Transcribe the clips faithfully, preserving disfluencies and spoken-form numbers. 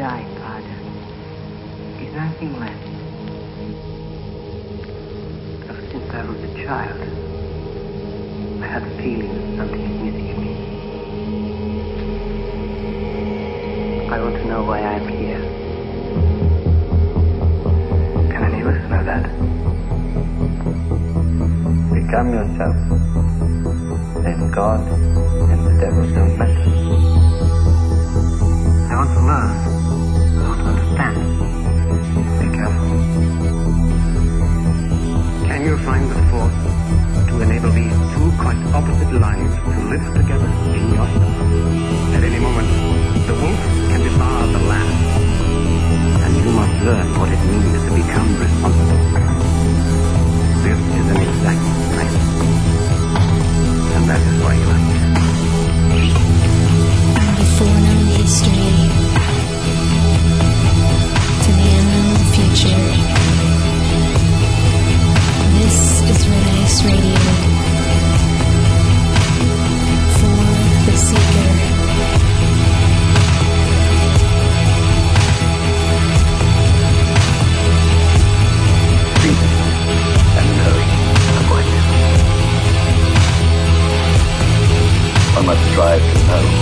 die, Father. Is nothing left. Ever since I was a child, I had the feeling that something is missing in me. I want to know why I am here. Can any of us know that? Become yourself. Then God and the devil don't matter. I want to learn. I want to understand. Be careful. Can you find the force to enable these two quite opposite lives to live together in yourself? At any moment, the wolf can devour the lamb. And you must learn what it means to become responsible. This is an exact science. And that is why you are here. Out of foreknown history to the unknown future. This is Red Ice Radio. For the Seeker. One must strive to know.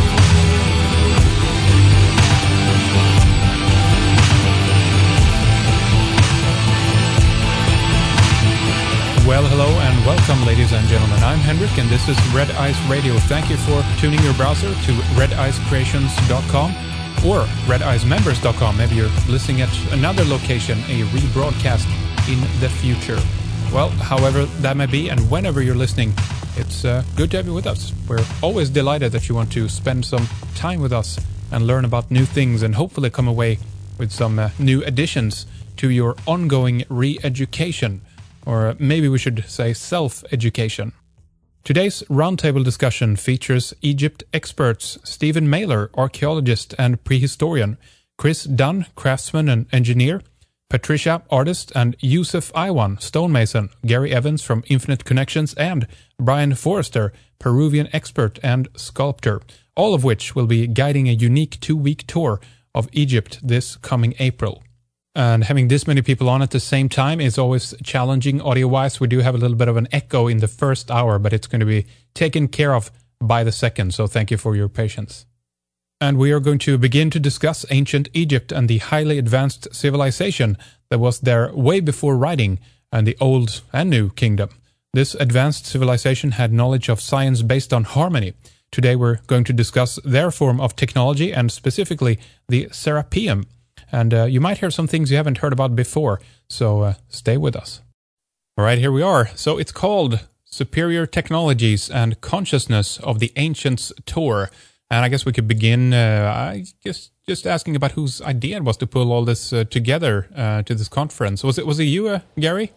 Well, hello and welcome, ladies and gentlemen. I'm Henrik, and this is Red Ice Radio. Thank you for tuning your browser to red ice creations dot com or red ice members dot com. Maybe you're listening at another location, a rebroadcast in the future. Well, however that may be, and whenever you're listening, it's uh, good to have you with us. We're always delighted that you want to spend some time with us and learn about new things and hopefully come away with some uh, new additions to your ongoing re-education, or maybe we should say self-education. Today's roundtable discussion features Egypt experts Stephen Mailer, archaeologist and prehistorian, Chris Dunn, craftsman and engineer, Patricia, artist, and Yusuf Iwan, stonemason, Gary Evans from Infinite Connections, and Brian Forrester, Peruvian expert and sculptor, all of which will be guiding a unique two-week tour of Egypt this coming April. And having this many people on at the same time is always challenging audio-wise. We do have a little bit of an echo in the first hour, but it's going to be taken care of by the second, so thank you for your patience. And we are going to begin to discuss ancient Egypt and the highly advanced civilization that was there way before writing and the Old and New Kingdom. This advanced civilization had knowledge of science based on harmony. Today we're going to discuss their form of technology and specifically the Serapeum. And uh, you might hear some things you haven't heard about before, so uh, stay with us. All right, here we are. So it's called Superior Technologies and Consciousness of the Ancients Tour. And I guess we could begin, uh, I guess, just asking about whose idea it was to pull all this uh, together uh, to this conference. Was it was it you, uh, Gary?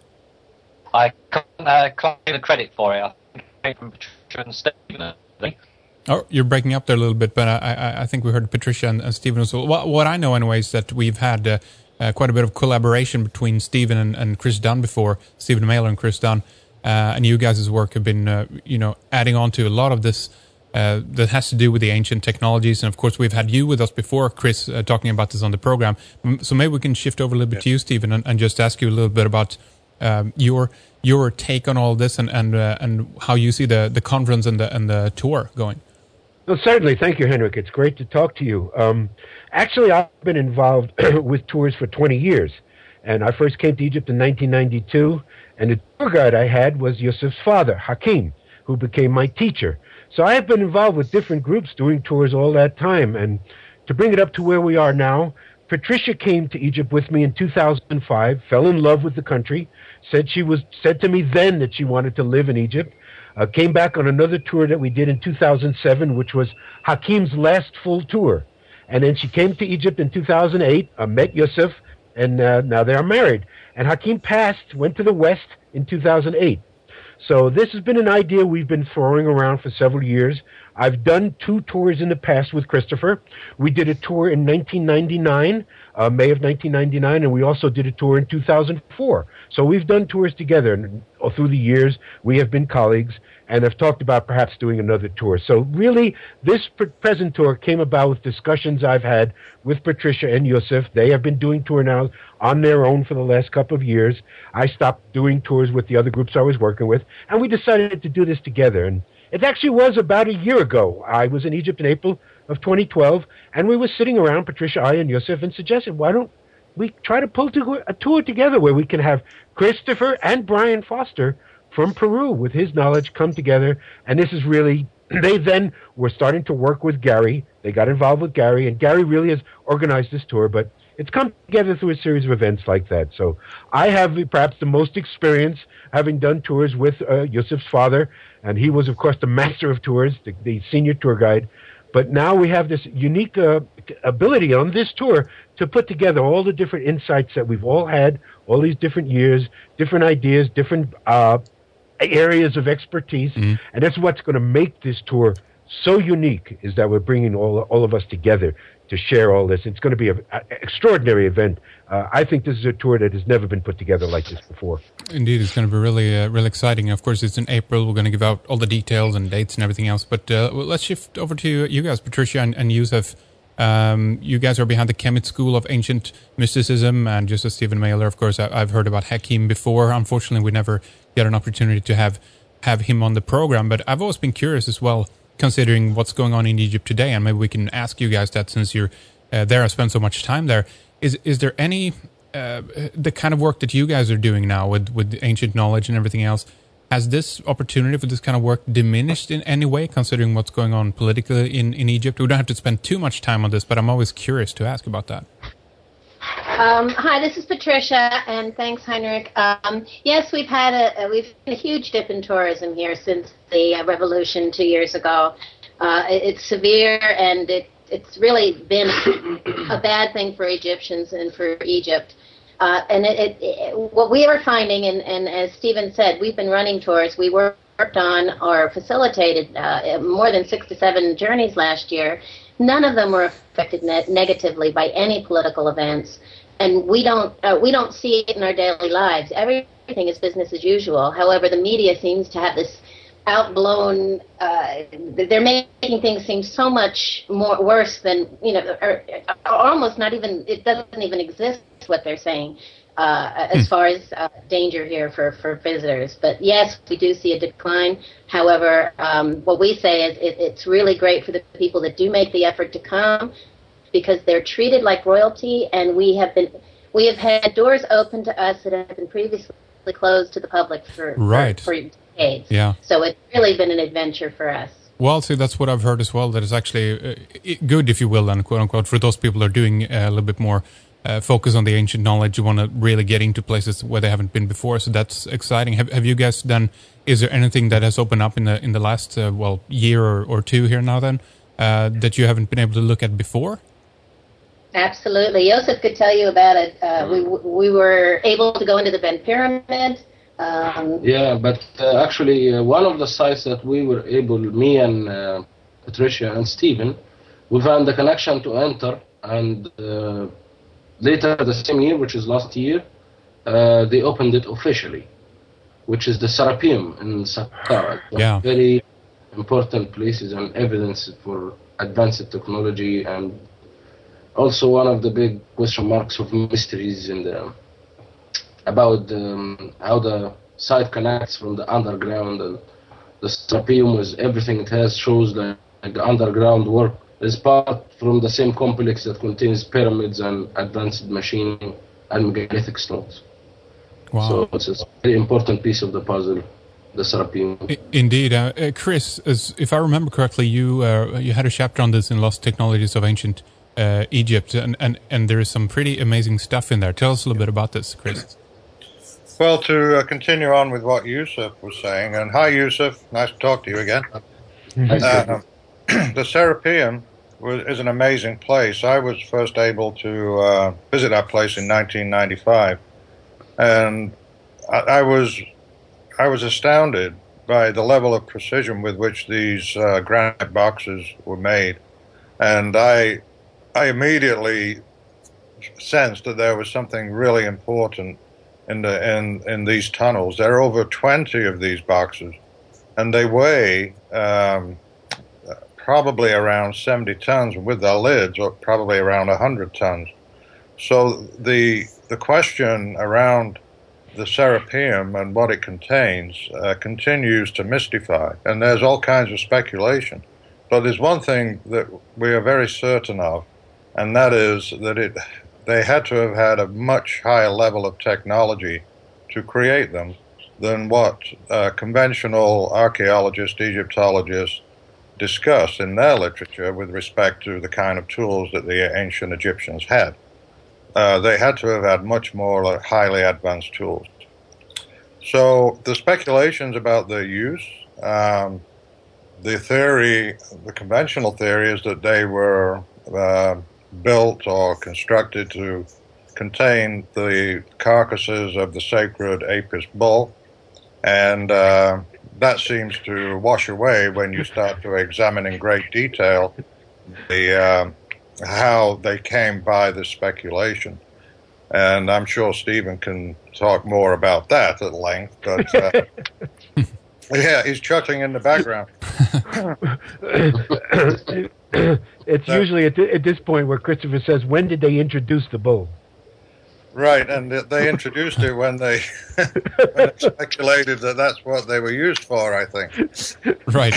I can't uh, claim the credit for it. I think it came from Patricia and Stephen, I think. Oh, you're breaking up there a little bit, but I, I, I think we heard Patricia and, and Stephen as well. What, what I know, anyway, is that we've had uh, uh, quite a bit of collaboration between Stephen and, and Chris Dunn before, Stephen Mailer and Chris Dunn, uh, and you guys' work have been, uh, you know, adding on to a lot of this Uh, that has to do with the ancient technologies. And of course, we've had you with us before, Chris, uh, talking about this on the program. So maybe we can shift over a little bit yeah. to you, Stephen, and, and just ask you a little bit about um, your your take on all this and and uh, and how you see the, the conference and the and the tour going. Well, certainly. Thank you, Henrik. It's great to talk to you. Um, actually, I've been involved with tours for twenty years. And I first came to Egypt in nineteen ninety-two, and the tour guide I had was Yusuf's father, Hakim, who became my teacher. So I have been involved with different groups doing tours all that time. And to bring it up to where we are now, Patricia came to Egypt with me in two thousand five, fell in love with the country, said she was said to me then that she wanted to live in Egypt, uh, came back on another tour that we did in two thousand seven, which was Hakim's last full tour. And then she came to Egypt in two thousand eight, uh, met Yusuf, and uh, now they are married. And Hakim passed, went to the West in two thousand eight. So this has been an idea we've been throwing around for several years. I've done two tours in the past with Christopher. We did a tour in nineteen ninety-nine, uh, May of nineteen ninety-nine, and we also did a tour in two thousand four. So we've done tours together, and through the years, we have been colleagues. and have talked about perhaps doing another tour. So really, this pr- present tour came about with discussions I've had with Patricia and Yusuf. They have been doing tour now on their own for the last couple of years. I stopped doing tours with the other groups I was working with, and we decided to do this together. And it actually was about a year ago. I was in Egypt in April of twenty twelve, and we were sitting around, Patricia, I, and Yusuf, and suggested, why don't we try to pull to a tour together where we can have Christopher and Brian Foster from Peru with his knowledge come together. And this is really, they then were starting to work with Gary. They got involved with Gary, and Gary really has organized this tour, but it's come together through a series of events like that. So I have perhaps the most experience having done tours with uh, Yusuf's father, and he was, of course, the master of tours, the, the senior tour guide. But now we have this unique uh, ability on this tour to put together all the different insights that we've all had, all these different years, different ideas, different uh, areas of expertise. Mm-hmm. And that's what's going to make this tour so unique, is that we're bringing all, all of us together to share all this. It's going to be an extraordinary event. Uh, I think this is a tour that has never been put together like this before. Indeed, it's going to be really, uh, really exciting. Of course, it's in April. We're going to give out all the details and dates and everything else. But uh, well, let's shift over to you guys, Patricia and, and Yusuf. Um, you guys are behind the Kemet School of Ancient Mysticism, and just as Stephen Mailer, of course, I, I've heard about Hakim before. Unfortunately, we never get an opportunity to have have him on the program. But I've always been curious as well, considering what's going on in Egypt today, and maybe we can ask you guys that since you're uh, there and spend so much time there. Is is there any uh, the kind of work that you guys are doing now with with ancient knowledge and everything else? Has this opportunity for this kind of work diminished in any way, considering what's going on politically in, in Egypt? We don't have to spend too much time on this, but I'm always curious to ask about that. Um, hi, this is Patricia, and thanks, Heinrich. Um, yes, we've had a, a we've had a huge dip in tourism here since the uh, revolution two years ago. Uh, it, it's severe, and it, it's really been a bad thing for Egyptians and for Egypt. Uh, and it, it, it, what we are finding, and, and as Stephen said, we've been running tours. We worked on or facilitated uh, more than six to seven journeys last year. None of them were affected ne- negatively by any political events, and we don't uh, we don't see it in our daily lives. Everything is business as usual. However, the media seems to have this outblown. Uh, they're making things seem so much more worse than you know, or, or almost not even. It doesn't even exist. What they're saying uh, as far as uh, danger here for, for visitors. But yes, we do see a decline. However, um, what we say is it, it's really great for the people that do make the effort to come, because they're treated like royalty, and we have been we have had doors open to us that have been previously closed to the public for, right. for, for decades. Yeah. So it's really been an adventure for us. Well, see, that's what I've heard as well, that it's actually uh, good, if you will, then, quote unquote, for those people that are doing uh, a little bit more Uh, focus on the ancient knowledge. You want to really get into places where they haven't been before, so that's exciting. Have Have you guys done? Is there anything that has opened up in the in the last uh, well year or, or two here now then uh, that you haven't been able to look at before? Absolutely, Yusuf could tell you about it. Uh, we we were able to go into the Ben Pyramid. Um, yeah, but uh, actually, uh, one of the sites that we were able, me and uh, Patricia and Stephen, we found the connection to enter, and uh, later the same year, which is last year, uh, they opened it officially, which is the Serapeum in Saqqara. Yeah. Very important places and evidence for advanced technology, and also one of the big question marks of mysteries in the about um, how the site connects from the underground. And the Serapeum, with everything it has, shows that like, the underground work is part from the same complex that contains pyramids and advanced machining and megalithic stones. Wow. So it's a very important piece of the puzzle, the Serapeum. I, indeed. Uh, uh, Chris, as, if I remember correctly, you uh, you had a chapter on this in Lost Technologies of Ancient uh, Egypt, and, and, and there is some pretty amazing stuff in there. Tell us a little bit about this, Chris. Well, to uh, continue on with what Yusuf was saying, and hi Yusuf, nice to talk to you again. Uh, the Serapeum was, is an amazing place. I was first able to uh, visit that place in nineteen ninety-five, and I, I was I was astounded by the level of precision with which these uh, granite boxes were made, and I I immediately sensed that there was something really important in the in in these tunnels. There are over twenty of these boxes, and they weigh um, probably around seventy tons with their lids, or probably around one hundred tons. So the the question around the Serapeum and what it contains uh, continues to mystify, and there's all kinds of speculation. But there's one thing that we are very certain of, and that is that it they had to have had a much higher level of technology to create them than what uh, conventional archaeologists, Egyptologists discuss in their literature with respect to the kind of tools that the ancient Egyptians had. Uh, they had to have had much more uh, highly advanced tools. So the speculations about their use, um, the theory, the conventional theory is that they were uh, built or constructed to contain the carcasses of the sacred Apis bull, and uh, that seems to wash away when you start to examine in great detail the uh, how they came by this speculation. And I'm sure Stephen can talk more about that at length, but uh, yeah, he's chuckling in the background. It's so, usually at, th- at this point where Christopher says, when did they introduce the bull? Right, and they introduced it when they when it speculated that that's what they were used for, I think. Right.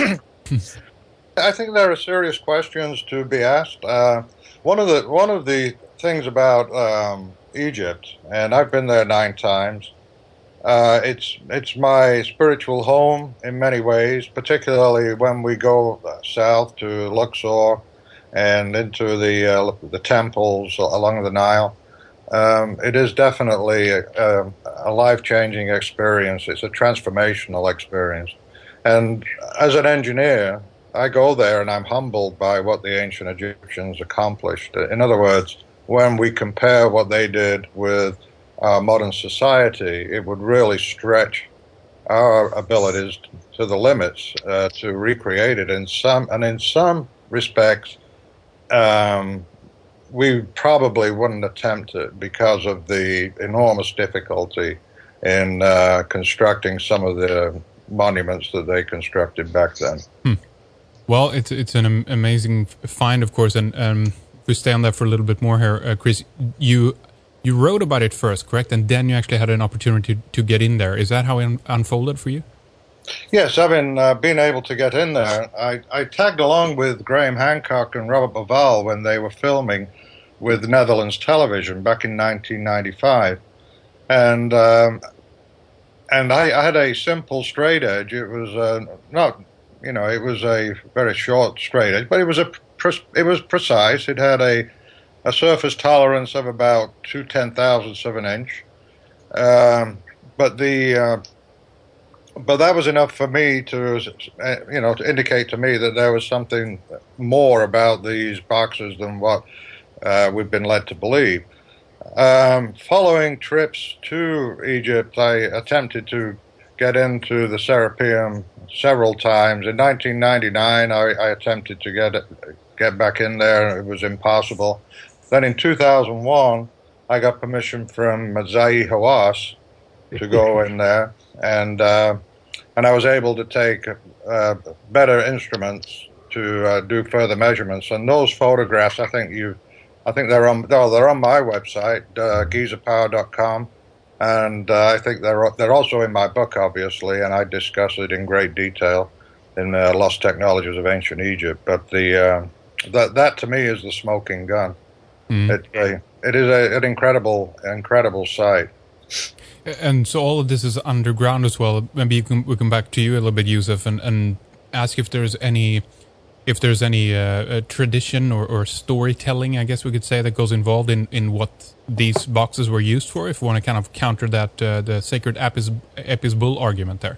I think there are serious questions to be asked. Uh, one of the one of the things about um, Egypt, and I've been there nine times. Uh, it's it's my spiritual home in many ways, particularly when we go south to Luxor and into the uh, the temples along the Nile. Um, it is definitely a, a life-changing experience. It's a transformational experience. And as an engineer, I go there and I'm humbled by what the ancient Egyptians accomplished. In other words, when we compare what they did with our modern society, it would really stretch our abilities to the limits uh, to recreate it. In some, and in some respects, um, we probably wouldn't attempt it because of the enormous difficulty in uh, constructing some of the monuments that they constructed back then. Hmm. Well, it's it's an am- amazing find, of course, and um, if we stay on that for a little bit more here, uh, Chris, you you wrote about it first, correct? And then you actually had an opportunity to, to get in there. Is that how it un- unfolded for you? Yes, I've been uh, being able to get in there. I, I tagged along with Graham Hancock and Robert Baval when they were filming with Netherlands Television back in nineteen ninety-five, and um, and I, I had a simple straight edge. It was uh, not, you know, it was a very short straight edge, but it was a pre- it was precise. It had a a surface tolerance of about two ten thousandths of an inch, um, but the uh, but that was enough for me to, you know, to indicate to me that there was something more about these boxes than what Uh, we've been led to believe. Um, following trips to Egypt, I attempted to get into the Serapeum several times. In nineteen ninety-nine, I, I attempted to get get back in there. It was impossible. Then in two thousand one, I got permission from Zahi Hawass to go in there, and uh, and I was able to take uh, better instruments to uh, do further measurements. And those photographs, I think you. I think they're on. Oh, they're on my website, uh, giza power dot com, and uh, I think they're they're also in my book, obviously, and I discuss it in great detail in uh, Lost Technologies of Ancient Egypt. But the uh, that that to me is the smoking gun. Mm. It a, it is a, an incredible incredible sight. And so all of this is underground as well. Maybe you can, we come back to you a little bit, Yusuf, and, and ask if there's any. If there's any uh, tradition or, or storytelling, I guess we could say, that goes involved in, in what these boxes were used for, if we want to kind of counter that, uh, the sacred Apis, Apis bull argument there.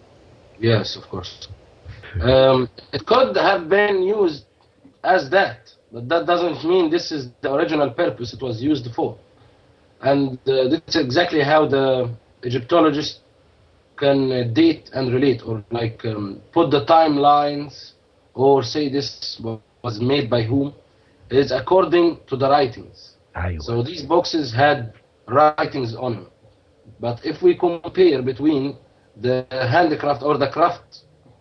Yes, of course. Um, it could have been used as that, but that doesn't mean this is the original purpose it was used for. And uh, this is exactly how the Egyptologists can uh, date and relate, or like um, put the timelines, or say this was made by whom, is according to the writings. So these boxes had writings on them. But if we compare between the handicraft or the craft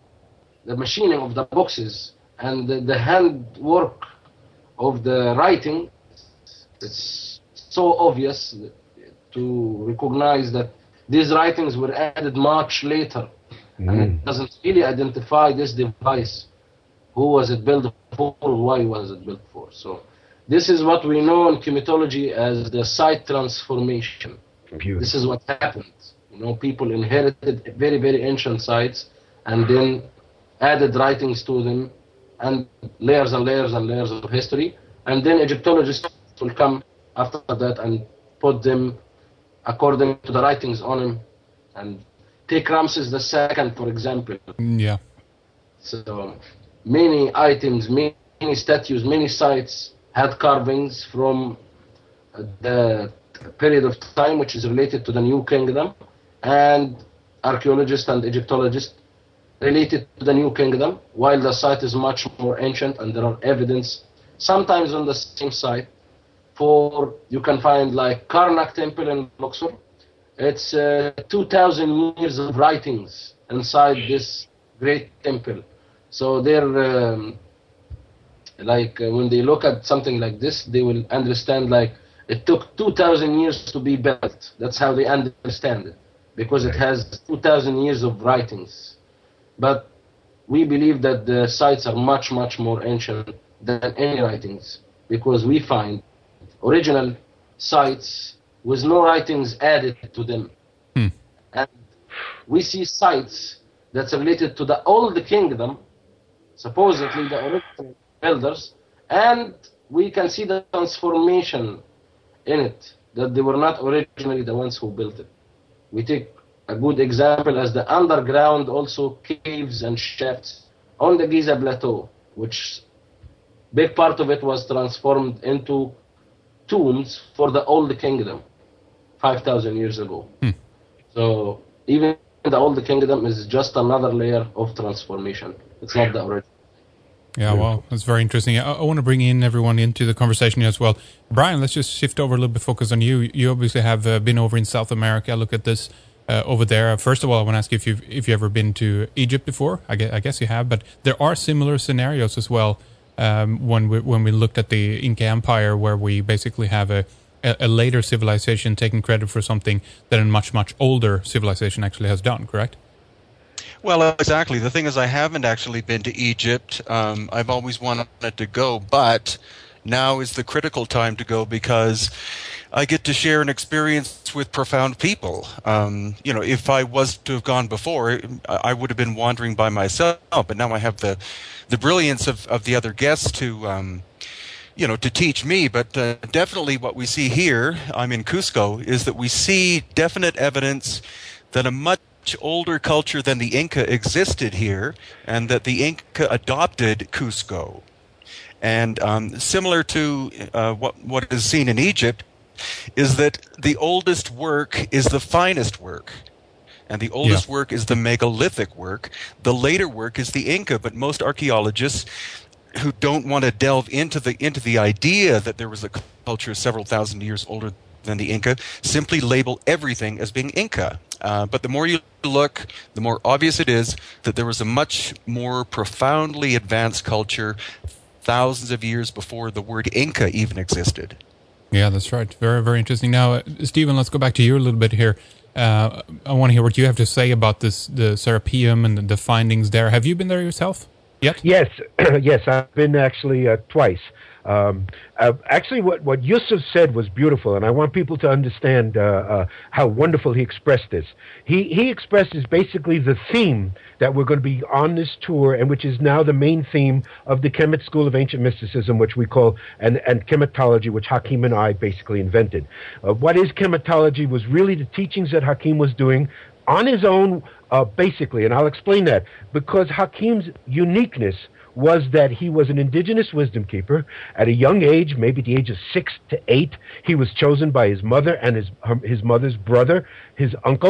the machining of the boxes and the, the handwork of the writing, it's so obvious to recognize that these writings were added much later. Mm. And it doesn't really identify this device. Who was it built for? Why was it built for? So this is what we know in chematology as the site transformation. Beautiful. This is what happened. You know, people inherited very, very ancient sites and then added writings to them and layers and layers and layers of history. And then Egyptologists will come after that and put them according to the writings on him. And take Ramses the Second, for example. Yeah. So many items, many, many statues, many sites had carvings from the period of time which is related to the New Kingdom, and archaeologists and Egyptologists related to the New Kingdom, while the site is much more ancient and there are evidence sometimes on the same site. For you can find like Karnak Temple in Luxor. It's uh, two thousand years of writings inside this great temple. So they're um, like uh, when they look at something like this, they will understand like it took two thousand years to be built. That's how they understand it, because it has two thousand years of writings. But we believe that the sites are much, much more ancient than any writings, because we find original sites with no writings added to them. Hmm. And we see sites that's related to the old kingdom, supposedly the original builders, and we can see the transformation in it, that they were not originally the ones who built it. We take a good example as the underground also caves and shafts on the Giza Plateau, which big part of it was transformed into tombs for the old kingdom five thousand years ago. Hmm. So even the old kingdom is just another layer of transformation. It's not the original. Yeah, well, that's very interesting. I, I want to bring in everyone into the conversation here as well. Brian, let's just shift over a little bit, focus on you. You obviously have uh, been over in South America. Look at this uh, over there. First of all, I want to ask you if you've, if you've ever been to Egypt before. I guess, I guess you have, but there are similar scenarios as well um, when, we, when we looked at the Inca Empire, where we basically have a, a, a later civilization taking credit for something that a much, much older civilization actually has done, correct? Well, exactly. The thing is, I haven't actually been to Egypt. Um, I've always wanted to go, but now is the critical time to go because I get to share an experience with profound people. Um, you know, if I was to have gone before, I would have been wandering by myself, but now I have the the brilliance of, of the other guests to, um, you know, to teach me. But uh, definitely what we see here, I'm in Cusco, is that we see definite evidence that a much older culture than the Inca existed here, and that the Inca adopted Cusco. And um, similar to uh, what what is seen in Egypt, is that the oldest work is the finest work, and the oldest yeah. work is the megalithic work. The later work is the Inca. But most archaeologists who don't want to delve into the into the idea that there was a culture several thousand years older than the Inca simply label everything as being Inca. Uh, but the more you look, the more obvious it is that there was a much more profoundly advanced culture thousands of years before the word Inca even existed. Yeah, that's right. Very, very interesting. Now, uh, Stephen, let's go back to you a little bit here. Uh, I want to hear what you have to say about this, the Serapeum and the, the findings there. Have you been there yourself yet? Yes, yes, I've been actually uh, twice. Um, uh, actually, what, what Yusuf said was beautiful, and I want people to understand uh, uh, how wonderful he expressed this. He, he expresses basically the theme that we're going to be on this tour, and which is now the main theme of the Kemet School of Ancient Mysticism, which we call, and, and Kemetology, which Hakim and I basically invented. Uh, what is Kemetology was really the teachings that Hakim was doing on his own, uh, basically, and I'll explain that, because Hakim's uniqueness was that he was an indigenous wisdom keeper. At a young age, maybe the age of six to eight, he was chosen by his mother and his his mother's brother, his uncle,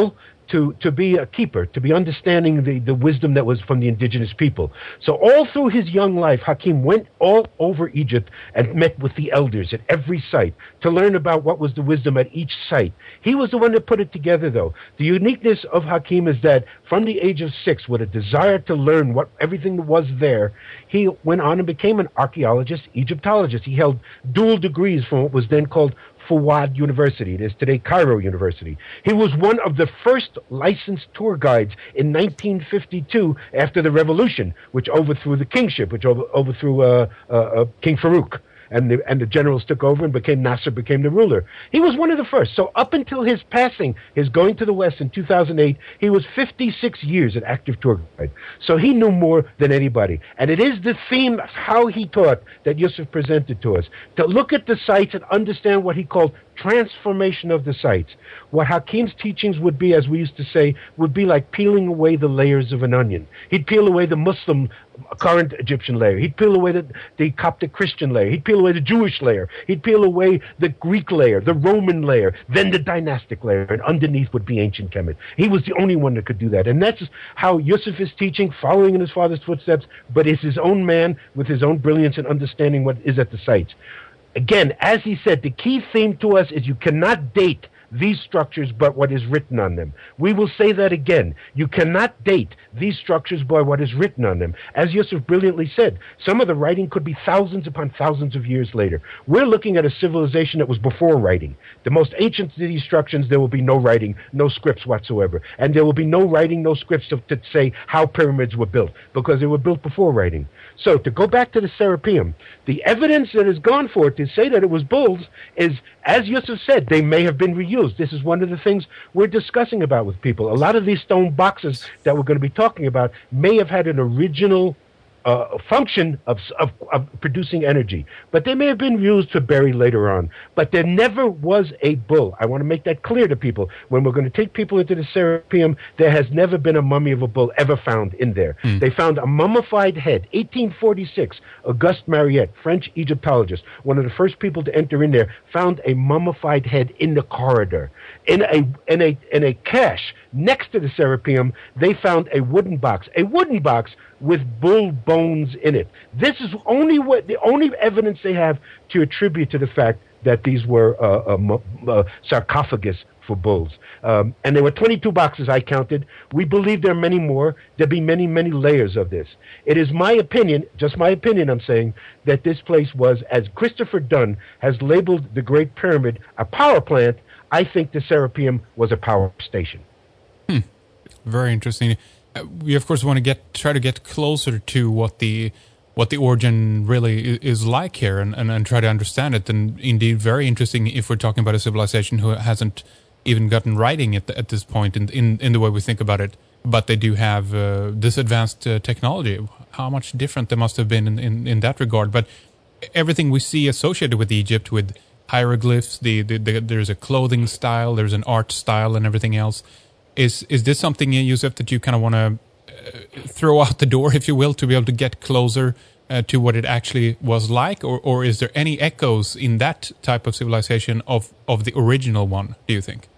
to, to be a keeper, to be understanding the, the wisdom that was from the indigenous people. So all through his young life, Hakim went all over Egypt and met with the elders at every site to learn about what was the wisdom at each site. He was the one that put it together, though. The uniqueness of Hakim is that from the age of six, with a desire to learn what everything was there, he went on and became an archaeologist, Egyptologist. He held dual degrees from what was then called Fuad University. It is today Cairo University. He was one of the first licensed tour guides in nineteen fifty-two after the revolution, which overthrew the kingship, which over, overthrew uh, uh, uh, King Farouk. And the, and the generals took over and became Nasser became the ruler. He was one of the first. So up until his passing, his going to the West in two thousand eight, he was fifty-six years an active tour guide. So he knew more than anybody. And it is the theme, how he taught, that Yusuf presented to us. To look at the sites and understand what he called transformation of the sites. What Hakim's teachings would be, as we used to say, would be like peeling away the layers of an onion. He'd peel away the Muslim current Egyptian layer. He'd peel away the, the Coptic Christian layer. He'd peel away the Jewish layer. He'd peel away the Greek layer, the Roman layer, then the dynastic layer, and underneath would be ancient Kemet. He was the only one that could do that. And that's how Yusuf is teaching, following in his father's footsteps, but is his own man with his own brilliance and understanding what is at the sites. Again, as he said, the key theme to us is you cannot date these structures but what is written on them. We will say that again. You cannot date these structures by what is written on them. As Yusuf brilliantly said, some of the writing could be thousands upon thousands of years later. We're looking at a civilization that was before writing. The most ancient of these structures, there will be no writing, no scripts whatsoever. And there will be no writing, no scripts to, to say how pyramids were built, because they were built before writing. So to go back to the Serapeum, the evidence that has gone for it to say that it was bulls is, as Yusuf said, they may have been reused. This is one of the things we're discussing about with people. A lot of these stone boxes that we're going to be talking about may have had an original uh, function of, of, of producing energy, but they may have been used to bury later on. But there never was a bull. I want to make that clear to people. When we're going to take people into the Serapeum, there has never been a mummy of a bull ever found in there. Mm. They found a mummified head, eighteen forty-six. Auguste Mariette, French Egyptologist, one of the first people to enter in there, found a mummified head in the corridor. In a in a in a cache next to the Serapeum, they found a wooden box, a wooden box with bull bones in it. This is only what the only evidence they have to attribute to the fact that these were uh, uh, uh, sarcophagus for bulls. Um, and there were twenty-two boxes I counted. We believe there are many more. There'll be many, many layers of this. It is my opinion, just my opinion I'm saying, that this place was, as Christopher Dunn has labeled the Great Pyramid, a power plant. I think the Serapeum was a power station. Hmm. Very interesting. Uh, we of course want to get try to get closer to what the what the origin really is like here, and, and, and try to understand it. And indeed, very interesting if we're talking about a civilization who hasn't even gotten writing at the, at this point in, in in the way we think about it, but they do have uh, this advanced uh, technology. How much different they must have been in, in, in that regard. But everything we see associated with Egypt, with hieroglyphs, the, the, the there's a clothing style, there's an art style, and everything else. Is is this something, Yusuf, that you kind of want to uh, throw out the door, if you will, to be able to get closer uh, to what it actually was like, or or is there any echoes in that type of civilization of, of the original one, do you think?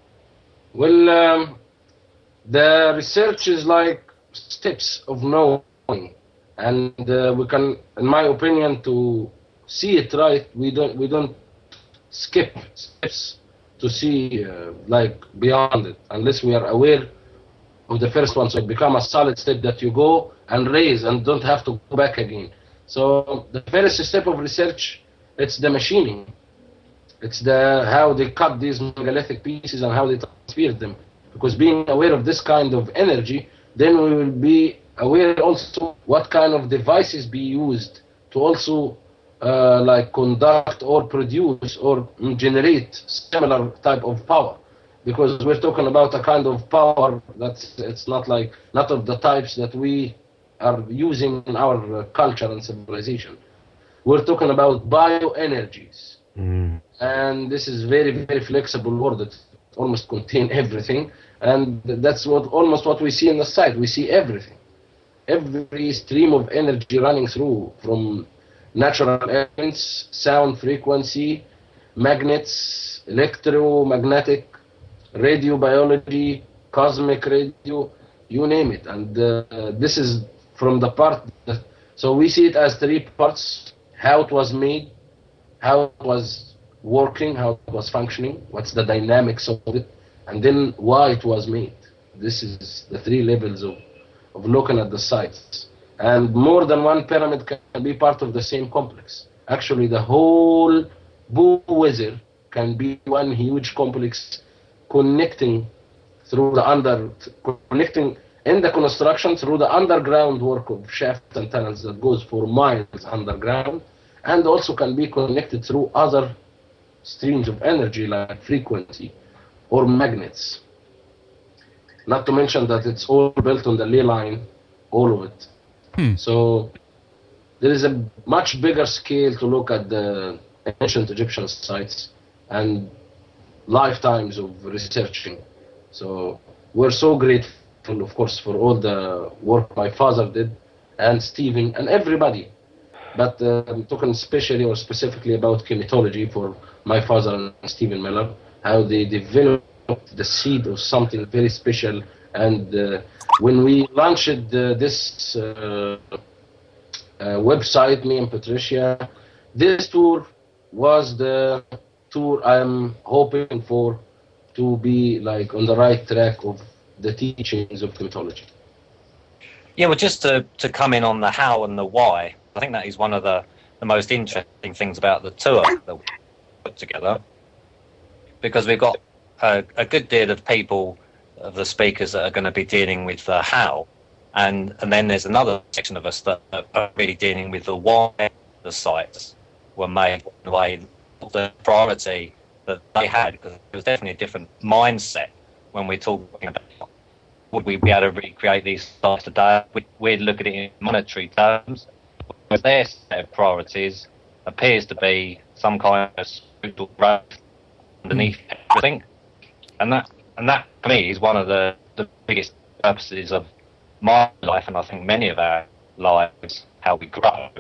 Well, um, the research is like steps of knowing, and uh, we can, in my opinion, to see it right, we don't we don't skip steps to see uh, like beyond it, unless we are aware of the first one. So it become a solid step that you go and raise and don't have to go back again. So the first step of research, it's the machining. It's the how they cut these megalithic pieces and how they transfer them. Because being aware of this kind of energy, then we will be aware also what kind of devices be used to also Uh, like conduct or produce or generate similar type of power, because we're talking about a kind of power that's it's not like not of the types that we are using in our uh, culture and civilization. We're talking about bioenergies, mm. and this is very very flexible word that almost contain everything, and that's what almost what we see in the site. We see everything, every stream of energy running through, from natural elements, sound frequency, magnets, electromagnetic, radiobiology, cosmic radio, you name it. And uh, this is from the part, that, so we see it as three parts: how it was made, how it was working, how it was functioning, what's the dynamics of it, and then why it was made. This is the three levels of, of looking at the sites. And more than one pyramid can be part of the same complex. Actually, the whole Boo Wizard can be one huge complex connecting through the under, connecting in the construction through the underground work of shafts and tunnels that goes for miles underground, and also can be connected through other streams of energy like frequency or magnets. Not to mention that it's all built on the ley line, all of it. Hmm. So there is a much bigger scale to look at the ancient Egyptian sites and lifetimes of researching. So we're so grateful, of course, for all the work my father did, and Stephen, and everybody. But uh, I'm talking especially or specifically about chematology for my father and Stephen Miller, how they developed the seed of something very special. And uh, when we launched uh, this uh, uh, website, me and Patricia, this tour was the tour I'm hoping for to be like on the right track of the teachings of chematology. Yeah, well, just to, to come in on the how and the why, I think that is one of the, the most interesting things about the tour that we put together, because we've got a, a good deal of people, of the speakers, that are going to be dealing with the how, and and then there's another section of us that are really dealing with the why the sites were made, the way, the priority that they had, because it was definitely a different mindset when we're talking about would we be able to recreate these sites today. We, we'd look at it in monetary terms, whereas their set of priorities appears to be some kind of spiritual growth underneath mm. everything, and that and that for me is one of the, the biggest purposes of my life, and I think many of our lives, how we grow.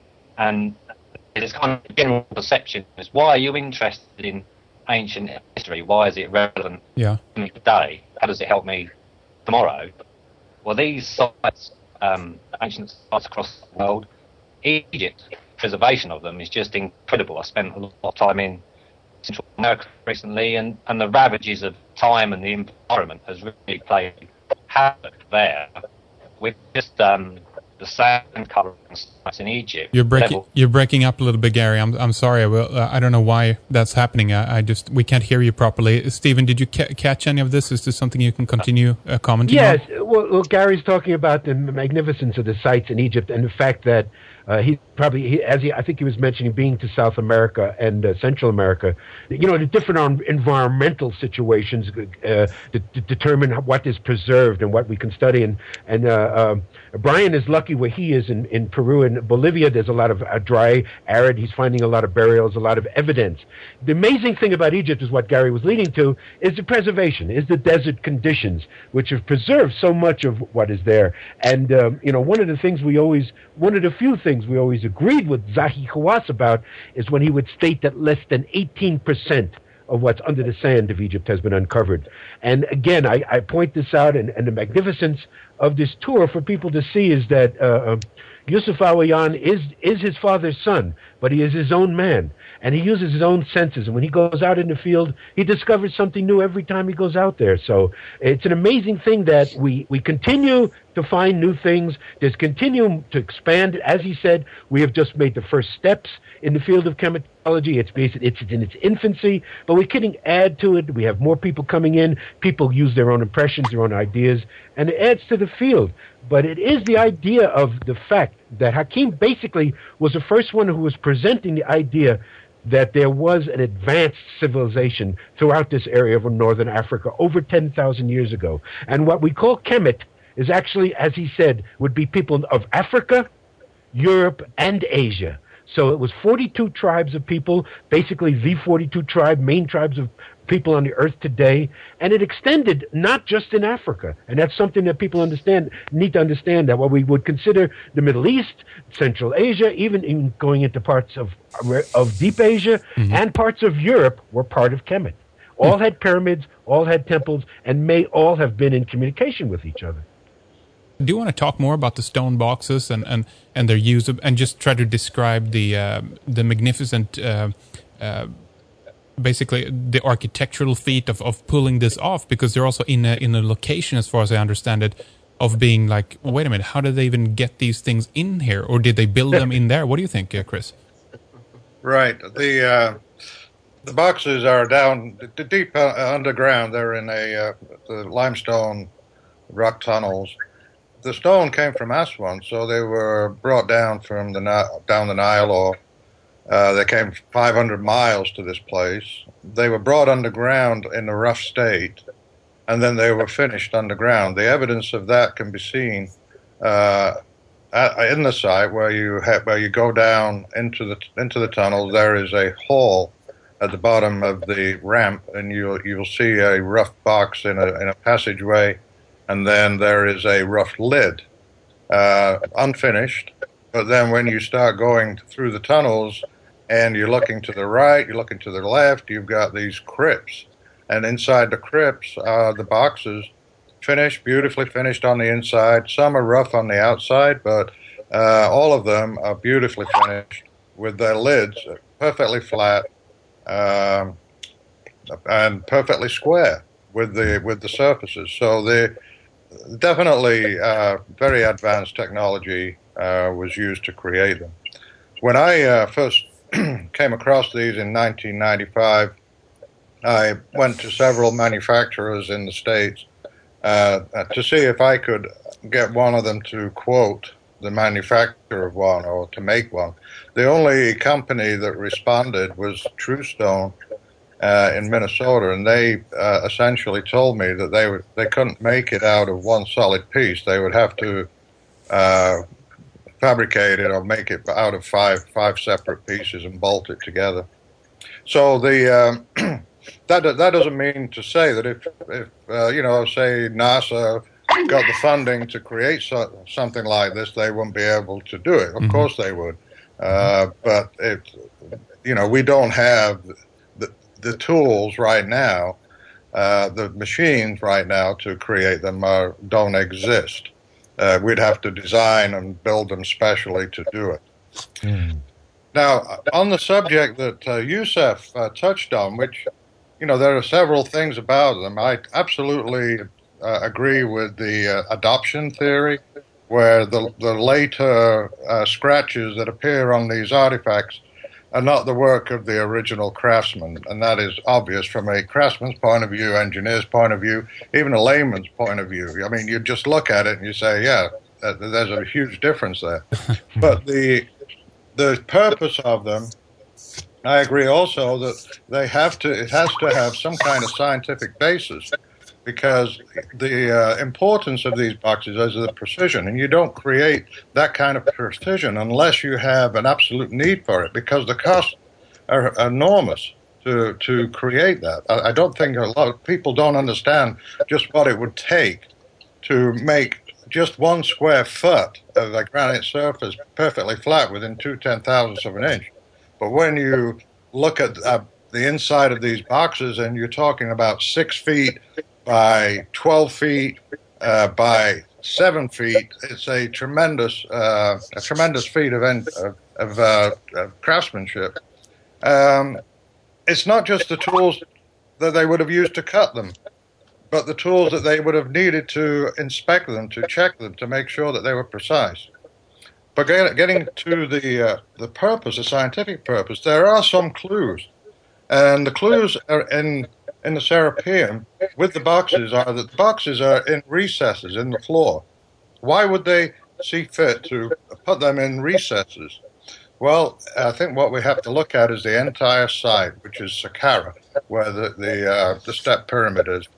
And it's kind of general perception is, why are you interested in ancient history? Why is it relevant yeah. to me today? How does it help me tomorrow? Well, these sites, um, ancient sites across the world, Egypt, preservation of them is just incredible. I spent a lot of time in Central America recently, and, and the ravages of time and the environment has really played havoc there. With just um, the sand colour sites in Egypt. You're breaking. You're breaking up a little bit, Gary. I'm. I'm sorry. I will. Uh, I don't know why that's happening. I, I just. We can't hear you properly. Stephen, did you ca- catch any of this? Is this something you can continue uh, commenting yes, on? Yes. Well, well, Gary's talking about the magnificence of the sites in Egypt and the fact that uh, he probably, he, as he, I think he was mentioning, being to South America and uh, Central America, you know, the different environmental situations uh, to, to determine what is preserved and what we can study. And and uh, uh, Brian is lucky where he is in, in Peru and Bolivia. There's a lot of uh, dry, arid. He's finding a lot of burials, a lot of evidence. The amazing thing about Egypt is what Gary was leading to, is the preservation, is the desert conditions, which have preserved so much of what is there. And, um, you know, one of the things we always, one of the few things we always agreed with Zahi Hawass about is when he would state that less than eighteen percent of what's under the sand of Egypt has been uncovered. And again, I, I point this out, and, and the magnificence of this tour for people to see is that uh, Yusuf Awayan is is his father's son, but he is his own man, and he uses his own senses. And when he goes out in the field, he discovers something new every time he goes out there. So it's an amazing thing that we, we continue to find new things. There's continue to expand. As he said, we have just made the first steps in the field of chematology. It's basic, it's in its infancy, but we can add to it. We have more people coming in. People use their own impressions, their own ideas, and it adds to the field. But it is the idea of the fact that Hakim basically was the first one who was presenting the idea that there was an advanced civilization throughout this area of northern Africa over ten thousand years ago. And what we call Kemet is actually, as he said, would be people of Africa, Europe, and Asia. So it was forty-two tribes of people, basically the forty-two tribe, main tribes of people on the earth today, and it extended not just in Africa. And that's something that people understand, need to understand, that what we would consider the Middle East, Central Asia, even, even going into parts of of Deep Asia, mm-hmm. and parts of Europe were part of Kemet. All had pyramids, all had temples, and may all have been in communication with each other. Do you want to talk more about the stone boxes and, and, and their use of, and just try to describe the uh, the magnificent, uh, uh, basically the architectural feat of, of pulling this off? Because they're also in a, in a location, as far as I understand it, of being like, wait a minute, how did they even get these things in here, or did they build them in there? What do you think, uh, Chris? Right, the uh, the boxes are down the deep uh, underground. They're in a uh, the limestone rock tunnels. The stone came from Aswan, so they were brought down from the down the Nile, or uh, they came five hundred miles to this place. They were brought underground in a rough state, and then they were finished underground. The evidence of that can be seen uh, at, in the site where you have, where you go down into the into the tunnel. There is a hall at the bottom of the ramp, and you'll you'll see a rough box in a in a passageway. And then there is a rough lid, uh, unfinished. But then when you start going through the tunnels and you're looking to the right, you're looking to the left, you've got these crypts. And inside the crypts are the boxes, finished, beautifully finished on the inside. Some are rough on the outside, but uh, all of them are beautifully finished with their lids perfectly flat um, and perfectly square with the with the surfaces. So they Definitely, uh, very advanced technology uh, was used to create them. When I uh, first came across these in nineteen ninety-five, I went to several manufacturers in the States uh, to see if I could get one of them to quote the manufacturer of one or to make one. The only company that responded was TrueStone Uh, in Minnesota, and they uh, essentially told me that they would they couldn't make it out of one solid piece. They would have to uh, fabricate it or make it out of five five separate pieces and bolt it together. So the um, that that doesn't mean to say that if if uh, you know, say NASA got the funding to create so, something like this, they wouldn't be able to do it. Of mm-hmm. course they would, uh, but it you know we don't have the tools right now, uh, the machines right now to create them are, don't exist. Uh, we'd have to design and build them specially to do it. Mm. Now, on the subject that uh, Yusuf uh, touched on, which, you know, there are several things about them. I absolutely uh, agree with the uh, adoption theory, where the, the later uh, scratches that appear on these artifacts are not the work of the original craftsman, and that is obvious from a craftsman's point of view, engineer's point of view, even a layman's point of view. I mean, you just look at it and you say, yeah, there's a huge difference there. But the the purpose of them, I agree also that they have to, it has to have some kind of scientific basis, because the uh, importance of these boxes is the precision, and you don't create that kind of precision unless you have an absolute need for it, because the costs are enormous to to create that. I, I don't think a lot of people don't understand just what it would take to make just one square foot of a granite surface perfectly flat within two ten thousandths of an inch. But when you look at uh, the inside of these boxes, and you're talking about six feet by twelve feet uh, by seven feet, it's a tremendous, uh, a tremendous feat of of, of, uh, of craftsmanship. Um, it's not just the tools that they would have used to cut them, but the tools that they would have needed to inspect them, to check them, to make sure that they were precise. But get, getting to the uh, the purpose, the scientific purpose, there are some clues, and the clues are in in the Serapeum with the boxes are that the boxes are in recesses in the floor. Why would they see fit to put them in recesses? Well, I think what we have to look at is the entire site, which is Saqqara, where the the, uh, the step pyramid is.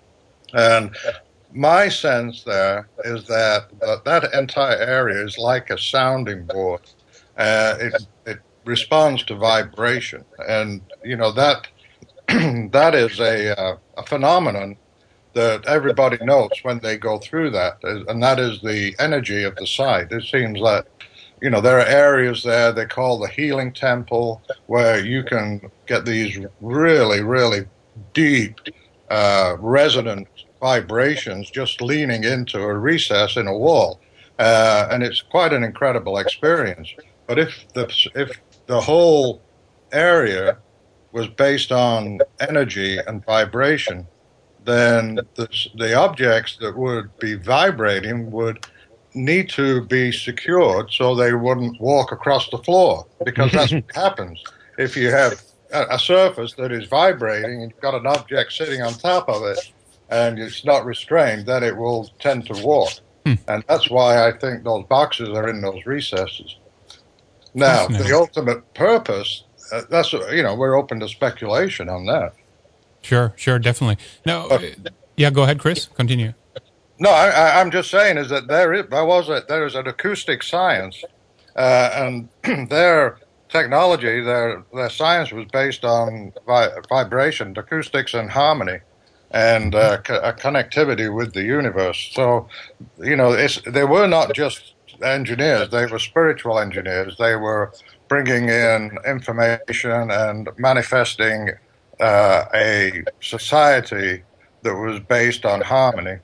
And my sense there is that that, that entire area is like a sounding board. Uh, it it responds to vibration, and you know that that is a uh, a phenomenon that everybody notes when they go through that, and that is the energy of the site. It seems that, you know, there are areas there they call the healing temple, where you can get these really, really deep, uh, resonant vibrations just leaning into a recess in a wall. Uh, and it's quite an incredible experience. But if the, if the whole area was based on energy and vibration, then the, the objects that would be vibrating would need to be secured so they wouldn't walk across the floor, because that's what happens. If you have a, a surface that is vibrating and you've got an object sitting on top of it and it's not restrained, then it will tend to walk. Hmm. And that's why I think those boxes are in those recesses. Now, the ultimate purpose, uh, that's, you know, we're open to speculation on that. Sure, sure, definitely. No, uh, yeah, go ahead, Chris. Continue. No, I, I, I'm just saying is that there is there was a, there is an acoustic science, uh, and their technology, their their science was based on vi- vibration, acoustics, and harmony, and uh, co- a connectivity with the universe. So, you know, it's, they were not just engineers; they were spiritual engineers. They were bringing in information and manifesting Uh, a society that was based on harmony.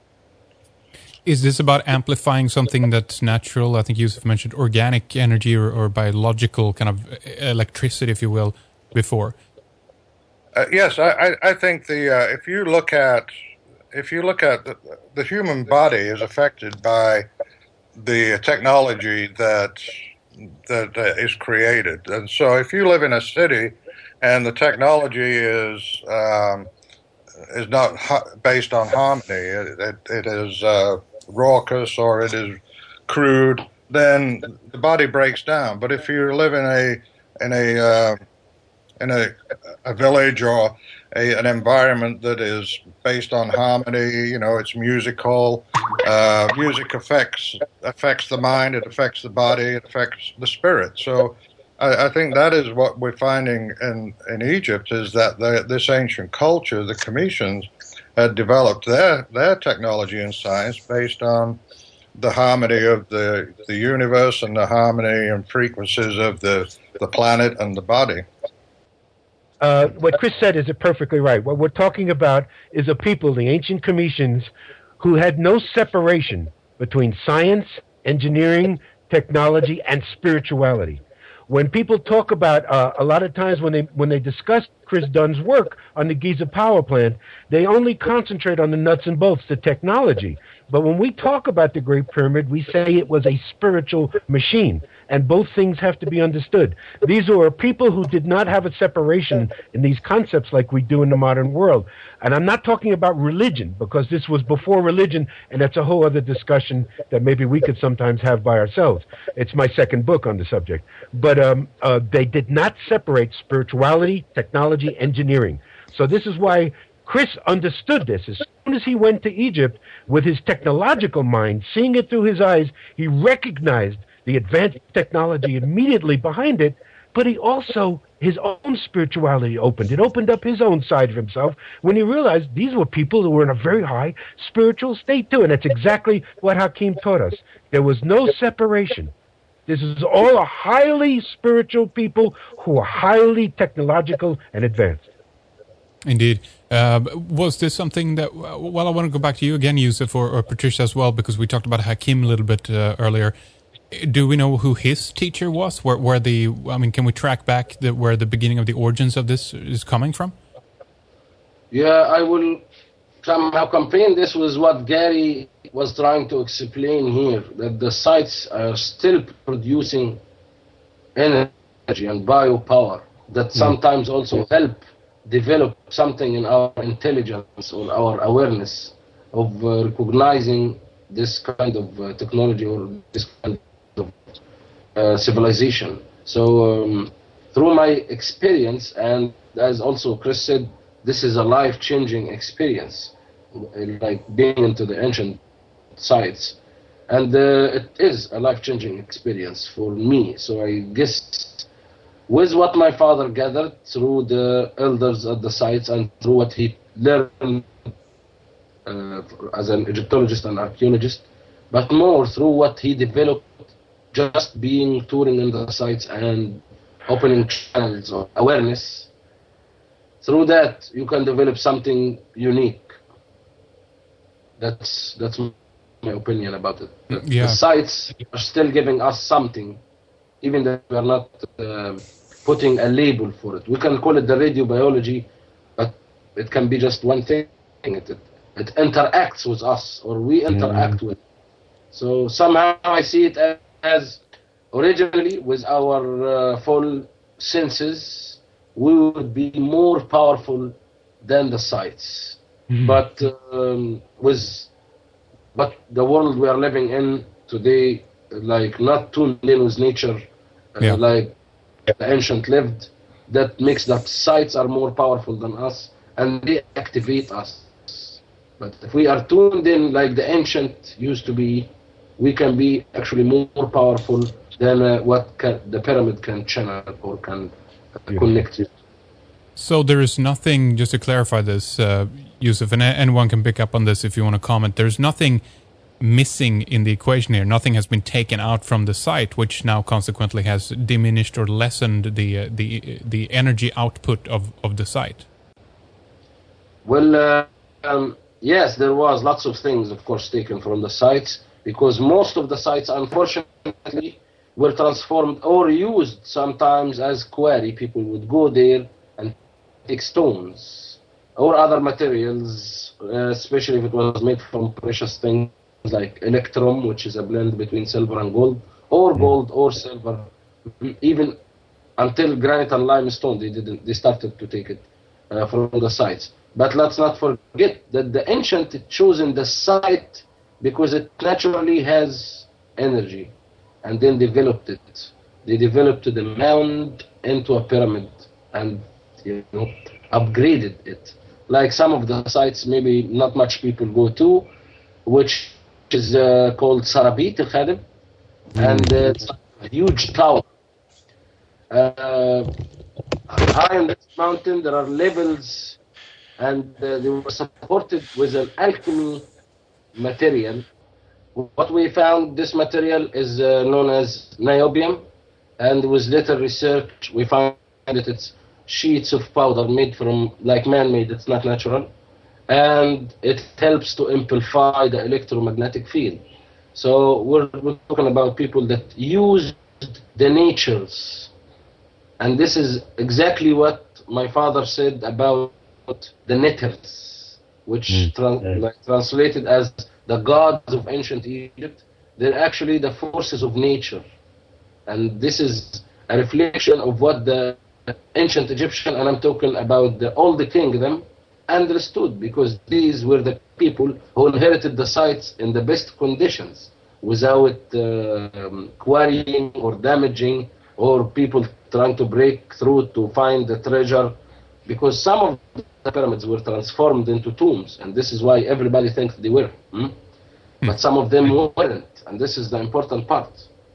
Is this about amplifying something that's natural? I think Yusuf mentioned organic energy or, or biological kind of electricity, if you will, before. Uh, yes, I, I, I think the uh, if you look at if you look at the, the human body is affected by the technology that that uh, is created, and so if you live in a city and the technology is um, is not ha- based on harmony, it, it, it is uh, raucous or it is crude, then the body breaks down. But if you live in a in a uh, in a, a village or a, an environment that is based on harmony, you know, it's musical. Uh, music affects affects the mind. It affects the body. It affects the spirit. So I think that is what we're finding in, in Egypt, is that the, this ancient culture, the Cometians, had developed their, their technology and science based on the harmony of the, the universe and the harmony and frequencies of the, the planet and the body. Uh, what Chris said is perfectly right. What we're talking about is a people, the ancient Cometians, who had no separation between science, engineering, technology, and spirituality. When people talk about, uh, a lot of times when they when they discuss Chris Dunn's work on the Giza power plant, they only concentrate on the nuts and bolts, the technology. But when we talk about the Great Pyramid, we say it was a spiritual machine, and both things have to be understood. These were people who did not have a separation in these concepts like we do in the modern world. And I'm not talking about religion, because this was before religion, and that's a whole other discussion that maybe we could sometimes have by ourselves. It's my second book on the subject. But um, uh, they did not separate spirituality, technology, engineering. So this is why Chris understood this. As soon as he went to Egypt with his technological mind, seeing it through his eyes, he recognized the advanced technology immediately behind it, but he also, his own spirituality opened. It opened up his own side of himself when he realized these were people who were in a very high spiritual state too. And that's exactly what Hakim taught us. There was no separation. This is all a highly spiritual people who are highly technological and advanced. Indeed. Uh, was this something that, well, I want to go back to you again, Yusuf, or, or Patricia as well, because we talked about Hakim a little bit uh, earlier. Do we know who his teacher was? Where, where the, I mean, can we track back the, where the beginning of the origins of this is coming from? Yeah, I will somehow campaign this was what Gary was trying to explain here, that the sites are still producing energy and biopower that sometimes also help develop something in our intelligence or our awareness of uh, recognizing this kind of uh, technology or this kind of uh, civilization. So um, through my experience, and as also Chris said, this is a life-changing experience, like being into the ancient sites. And uh, it is a life-changing experience for me. So I guess with what my father gathered through the elders at the sites and through what he learned uh, as an Egyptologist and archaeologist, but more through what he developed just being touring in the sites and opening channels of awareness. through that, you can develop something unique. That's that's my opinion about it. The, yeah. the sites are still giving us something, even though we are not uh, putting a label for it. We can call it the radiobiology, but it can be just one thing. It, it, it interacts with us, or we interact mm. with it. So somehow I see it as originally with our uh, full senses, we would be more powerful than the sites. Mm-hmm. But um, with but the world we are living in today, like not tuned in with nature, uh, yeah. like the ancient lived, that makes the sites are more powerful than us, and they activate us. But if we are tuned in like the ancient used to be, we can be actually more powerful than uh, what can, the pyramid can channel or can uh, yeah. connect you. So there is nothing, just to clarify this, uh, Yusuf, and anyone can pick up on this if you want to comment, there's nothing missing in the equation here. Nothing has been taken out from the site, which now consequently has diminished or lessened the uh, the the energy output of, of the site. Well, uh, um, yes, there was lots of things, of course, taken from the sites, because most of the sites, unfortunately, were transformed or used sometimes as quarry. People would go there and take stones or other materials, uh, especially if it was made from precious things like electrum, which is a blend between silver and gold, or gold or silver. Even until granite and limestone, they didn't. They started to take it uh, from the sites. But let's not forget that the ancient chosen the site because it naturally has energy, and then developed it. They developed the mound into a pyramid and, you know, upgraded it. Like some of the sites maybe not much people go to, which is uh, called Sarabit al-Khadim, and uh, it's a huge tower. Uh, high on this mountain there are levels, and uh, they were supported with an alchemy material. What we found, this material is uh, known as niobium, and with later research we found that it's sheets of powder made from, like man-made, it's not natural, and it helps to amplify the electromagnetic field. So we're, we're talking about people that used the natures, and this is exactly what my father said about the Neters, which mm. trans- like, translated as the gods of ancient Egypt. They're actually the forces of nature, and this is a reflection of what the ancient Egyptian, and I'm talking about the old kingdom, understood, because these were the people who inherited the sites in the best conditions, without uh, um, quarrying or damaging, or people trying to break through to find the treasure, because some of the pyramids were transformed into tombs, and this is why everybody thinks they were. Hmm? Hmm. But some of them weren't, and this is the important part.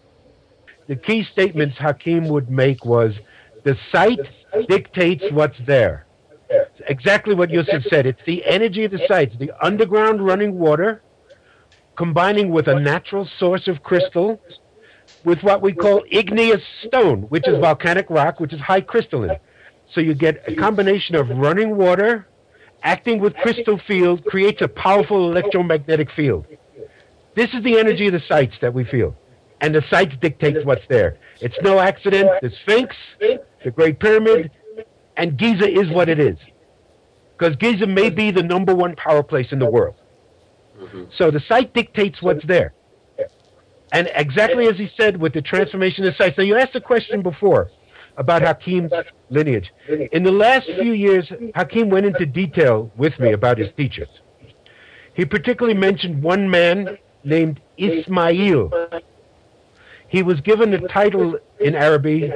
The key statements Hakim would make was, the site dictates what's there. Exactly what Yusuf said. It's the energy of the sites, the underground running water, combining with a natural source of crystal, with what we call igneous stone, which is volcanic rock, which is high crystalline. So you get a combination of running water, acting with crystal field, creates a powerful electromagnetic field. This is the energy of the sites that we feel. And the sites dictates what's there. It's no accident. The Sphinx, the Great Pyramid, and Giza is what it is. Because Giza may be the number one power place in the world. Mm-hmm. So the site dictates what's there. And exactly as he said with the transformation of the sites. Now, you asked a question before about Hakim's lineage. In the last few years, Hakim went into detail with me about his teachers. He particularly mentioned one man named Ismail. He was given the title in Arabic,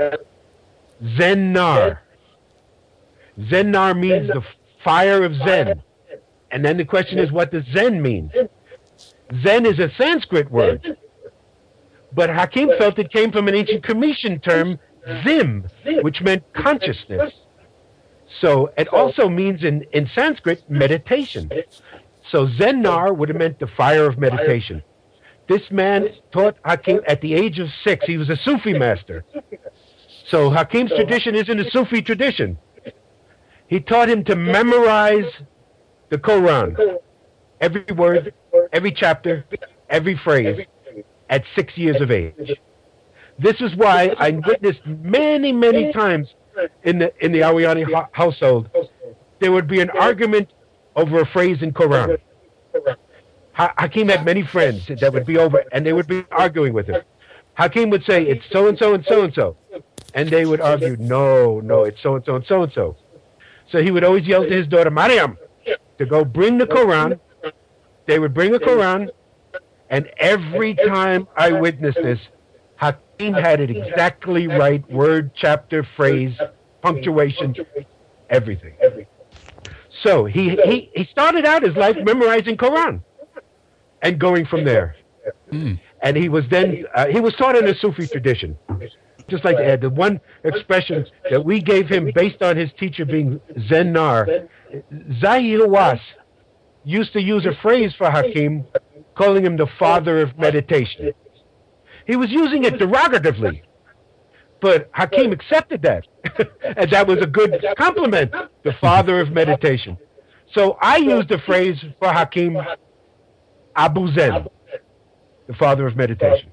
Zen-Nar. Zen-Nar means the fire of Zen. And then the question is, what does Zen mean? Zen is a Sanskrit word. But Hakim felt it came from an ancient Comitian term, Zim, which meant consciousness. So it also means in, in Sanskrit, meditation. So Zen-Nar would have meant the fire of meditation. This man taught Hakim at the age of six. He was a Sufi master. So Hakim's tradition isn't a Sufi tradition. He taught him to memorize the Quran, every word, every chapter, every phrase, at six years of age. This is why I witnessed many, many times in the in the Awyani ha- household, there would be an argument over a phrase in Quran. Ha- Hakim had many friends that would be over, and they would be arguing with him. Hakim would say, it's so-and-so and so-and-so. And they would argue, no, no, it's so-and-so and so-and-so. So he would always yell to his daughter, Mariam, to go bring the Quran. They would bring the Quran, and every time I witnessed this, Hakim had it exactly right, word, chapter, phrase, punctuation, everything. So he, he, he started out his life memorizing Quran and going from there. Mm. And he was then, uh, he was taught in a Sufi tradition. Just like to add, the one expression that we gave him based on his teacher being Zen Nar, Zahir Was used to use a phrase for Hakim, calling him the father of meditation. He was using it derogatively, but Hakim accepted that. And that was a good compliment, the father of meditation. So I used the phrase for Hakim, Abu Zen, the father of meditation.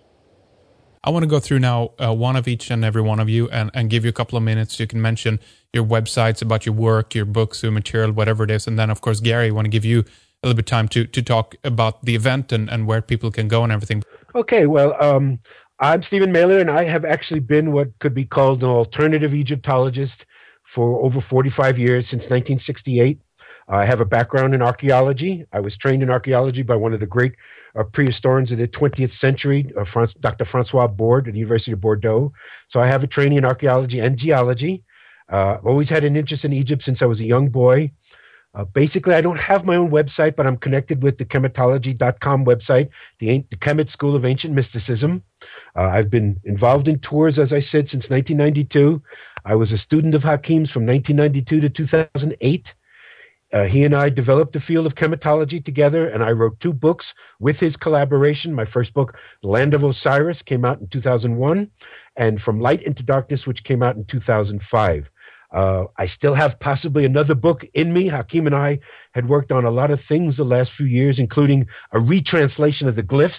I want to go through now uh, one of each and every one of you and, and give you a couple of minutes. You can mention your websites, about your work, your books, your material, whatever it is. And then, of course, Gary, I want to give you a little bit of time to, to talk about the event and, and where people can go and everything. Okay, well, um, I'm Stephen Mailer, and I have actually been what could be called an alternative Egyptologist for over forty-five years, since nineteen sixty-eight. I have a background in archaeology. I was trained in archaeology by one of the great uh, prehistorians of the twentieth century, uh, Franz, Doctor Francois Borde at the University of Bordeaux. So I have a training in archaeology and geology. Uh, I've always had an interest in Egypt since I was a young boy. Uh, basically, I don't have my own website, but I'm connected with the chematology dot com website, the, the Kemet School of Ancient Mysticism. Uh, I've been involved in tours, as I said, since nineteen ninety-two. I was a student of Hakim's from nineteen ninety-two to two thousand eight. Uh, he and I developed the field of chematology together, and I wrote two books with his collaboration. My first book, Land of Osiris, came out in two thousand one, and From Light into Darkness, which came out in two thousand five. Uh, I still have possibly another book in me. Hakim and I had worked on a lot of things the last few years, including a retranslation of the glyphs,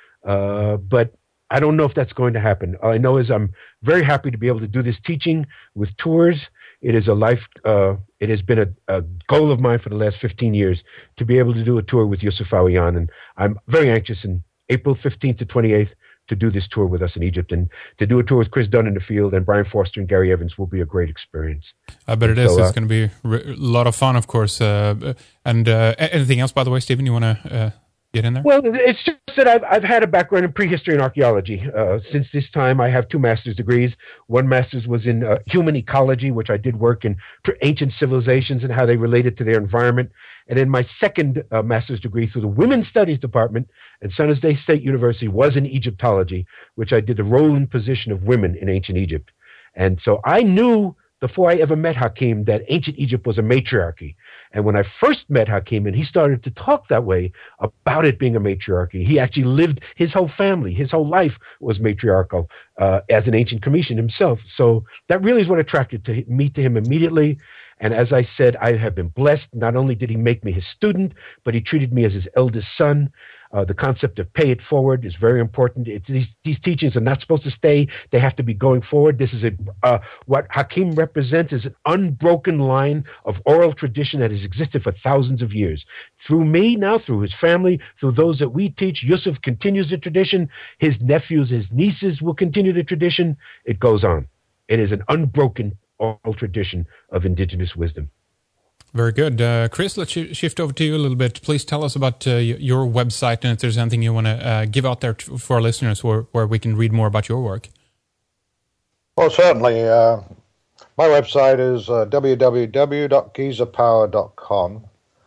uh, but I don't know if that's going to happen. All I know is I'm very happy to be able to do this teaching with tours. It is a life, uh, it has been a, a goal of mine for the last fifteen years to be able to do a tour with Yusuf Awyan, and I'm very anxious in April fifteenth to twenty-eighth to do this tour with us in Egypt, and to do a tour with Chris Dunn in the field, and Brian Foster and Gary Evans will be a great experience. I bet it is. So, uh, it's going to be a lot of fun, of course. Uh, and uh, anything else, by the way, Stephen, you want to uh, get in there? Well, it's just that I've, I've had a background in prehistory and archaeology. Uh, since this time, I have two master's degrees. One master's was in uh, human ecology, which I did work in ancient civilizations and how they related to their environment. And then my second uh, master's degree through the Women's Studies Department at San Jose State University was in Egyptology, which I did the role and position of women in ancient Egypt. And so I knew before I ever met Hakim that ancient Egypt was a matriarchy. And when I first met Hakim and he started to talk that way about it being a matriarchy, he actually lived, his whole family, his whole life was matriarchal uh, as an ancient Cometian himself. So that really is what attracted to me to him immediately. And as I said, I have been blessed. Not only did he make me his student, but he treated me as his eldest son. Uh, the concept of pay it forward is very important. It's, these, these teachings are not supposed to stay. They have to be going forward. This is a, uh, what Hakim represents is an unbroken line of oral tradition that has existed for thousands of years. Through me now, through his family, through those that we teach, Yusuf continues the tradition. His nephews, his nieces will continue the tradition. It goes on. It is an unbroken oral tradition of indigenous wisdom. Very good. Uh, Chris, let's sh- shift over to you a little bit. Please tell us about uh, your website and if there's anything you want to uh, give out there t- for our listeners where, where we can read more about your work. Well, certainly. Uh, my website is uh, w w w dot giza power dot com,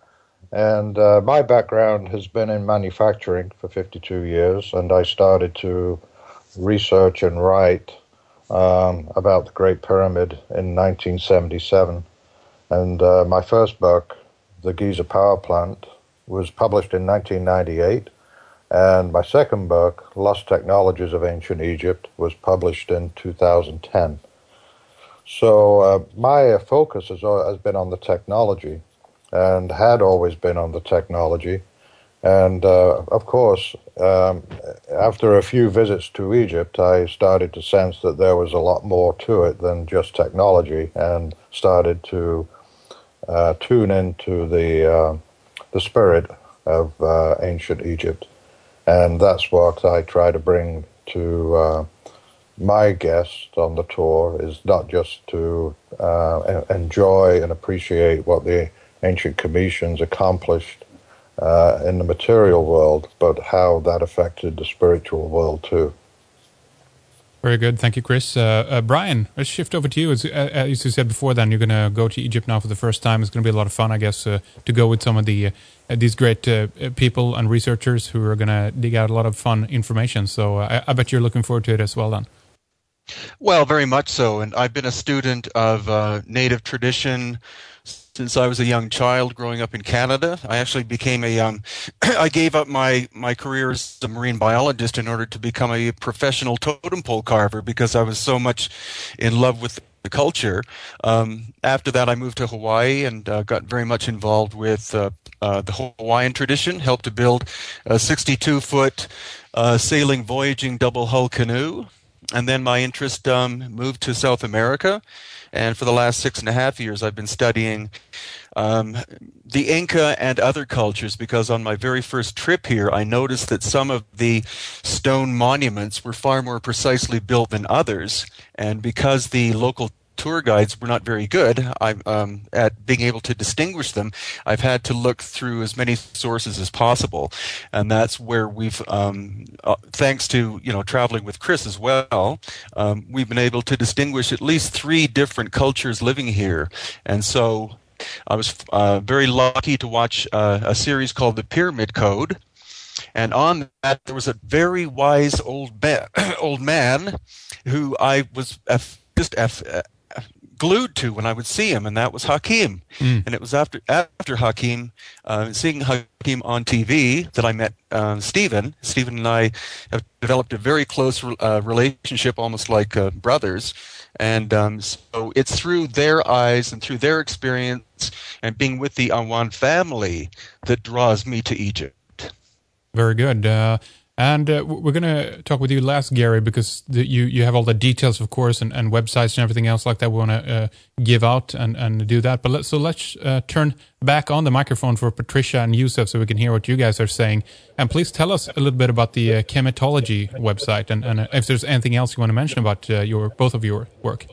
and uh, my background has been in manufacturing for fifty-two years, and I started to research and write um, about the Great Pyramid in nineteen seventy-seven. And uh, my first book, The Giza Power Plant, was published in nineteen ninety-eight. And my second book, Lost Technologies of Ancient Egypt, was published in two thousand ten. So uh, my focus has, al- has been on the technology, and had always been on the technology. And uh, of course, um, after a few visits to Egypt, I started to sense that there was a lot more to it than just technology, and started to uh, tune into the uh, the spirit of uh, ancient Egypt. And that's what I try to bring to uh, my guests on the tour, is not just to uh, enjoy and appreciate what the ancient Cometians accomplished Uh, in the material world, but how that affected the spiritual world too. Very good. Thank you, Chris. Uh, uh, Brian, let's shift over to you. As, uh, as you said before, then you're going to go to Egypt now for the first time. It's going to be a lot of fun, I guess, uh, to go with some of the uh, these great uh, people and researchers who are going to dig out a lot of fun information. So uh, I, I bet you're looking forward to it as well then. Well, very much so. And I've been a student of uh, native tradition since I was a young child growing up in Canada. I actually became a, um, I gave up my, my career as a marine biologist in order to become a professional totem pole carver because I was so much in love with the culture. Um, after that, I moved to Hawaii and uh, got very much involved with uh, uh, the Hawaiian tradition, helped to build a sixty-two foot uh, sailing, voyaging double hull canoe. And then my interest um, moved to South America. And for the last six and a half years, I've been studying um, the Inca and other cultures, because on my very first trip here, I noticed that some of the stone monuments were far more precisely built than others. And because the local tour guides were not very good I, um, at being able to distinguish them, I've had to look through as many sources as possible. And that's where we've, um, uh, thanks to, you know, traveling with Chris as well, um, we've been able to distinguish at least three different cultures living here. And so I was uh, very lucky to watch uh, a series called The Pyramid Code. And on that, there was a very wise old, ba- old man who I was F- just F- glued to when I would see him, and that was Hakim. Mm. And it was after after Hakim, uh, seeing Hakim on T V, that I met uh, Stephen. Stephen and I have developed a very close uh, relationship, almost like uh, brothers. And um, so it's through their eyes and through their experience and being with the Awan family that draws me to Egypt. Very good. Uh, and uh, we're going to talk with you last, Gary, because the, you, you have all the details, of course, and, and websites and everything else like that we want to uh, give out and, and do that. But let, so let's uh, turn back on the microphone for Patricia and Yusuf so we can hear what you guys are saying. And please tell us a little bit about the uh, Chemetology website, and, and if there's anything else you want to mention about uh, your both of your work.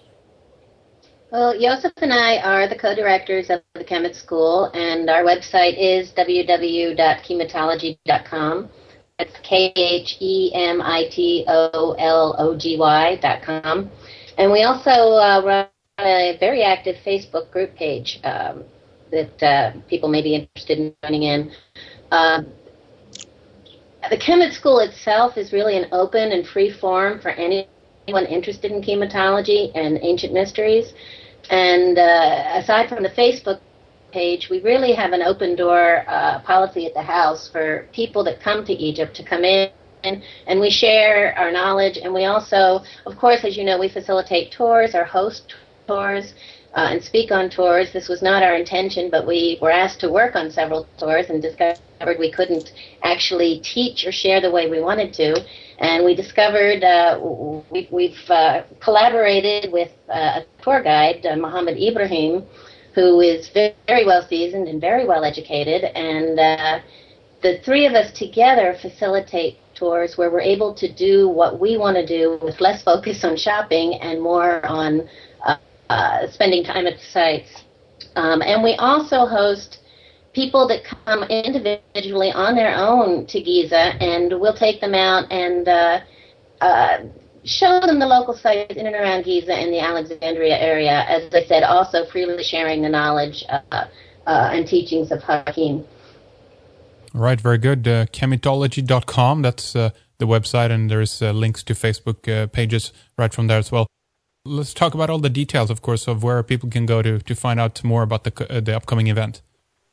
Well, Yosef and I are the co-directors of the Kemet School, and our website is w w w dot chemetology dot com. That's K H E M I T O L O G Y dot com. And we also uh, run a very active Facebook group page um, that uh, people may be interested in joining in. Uh, the Kemet School itself is really an open and free forum for anyone interested in chemetology and ancient mysteries. And uh, aside from the Facebook page, we really have an open door uh, policy at the house for people that come to Egypt to come in, and we share our knowledge. And we also, of course, as you know, we facilitate tours or host tours uh, and speak on tours. This was not our intention, but we were asked to work on several tours and discovered we couldn't actually teach or share the way we wanted to. And we discovered uh, we, we've uh, collaborated with uh, a tour guide, uh, Mohammed Ibrahim, who is very, very well seasoned and very well educated. And uh, the three of us together facilitate tours where we're able to do what we want to do with less focus on shopping and more on uh, uh, spending time at the sites. Um, and we also host people that come individually on their own to Giza, and we'll take them out and uh, uh, show them the local sites in and around Giza and the Alexandria area, as I said, also freely sharing the knowledge uh, uh, and teachings of Hakim. All right, very good. Uh, chemetology dot com, that's uh, the website, and there's uh, links to Facebook uh, pages right from there as well. Let's talk about all the details, of course, of where people can go to, to find out more about the uh, the upcoming event.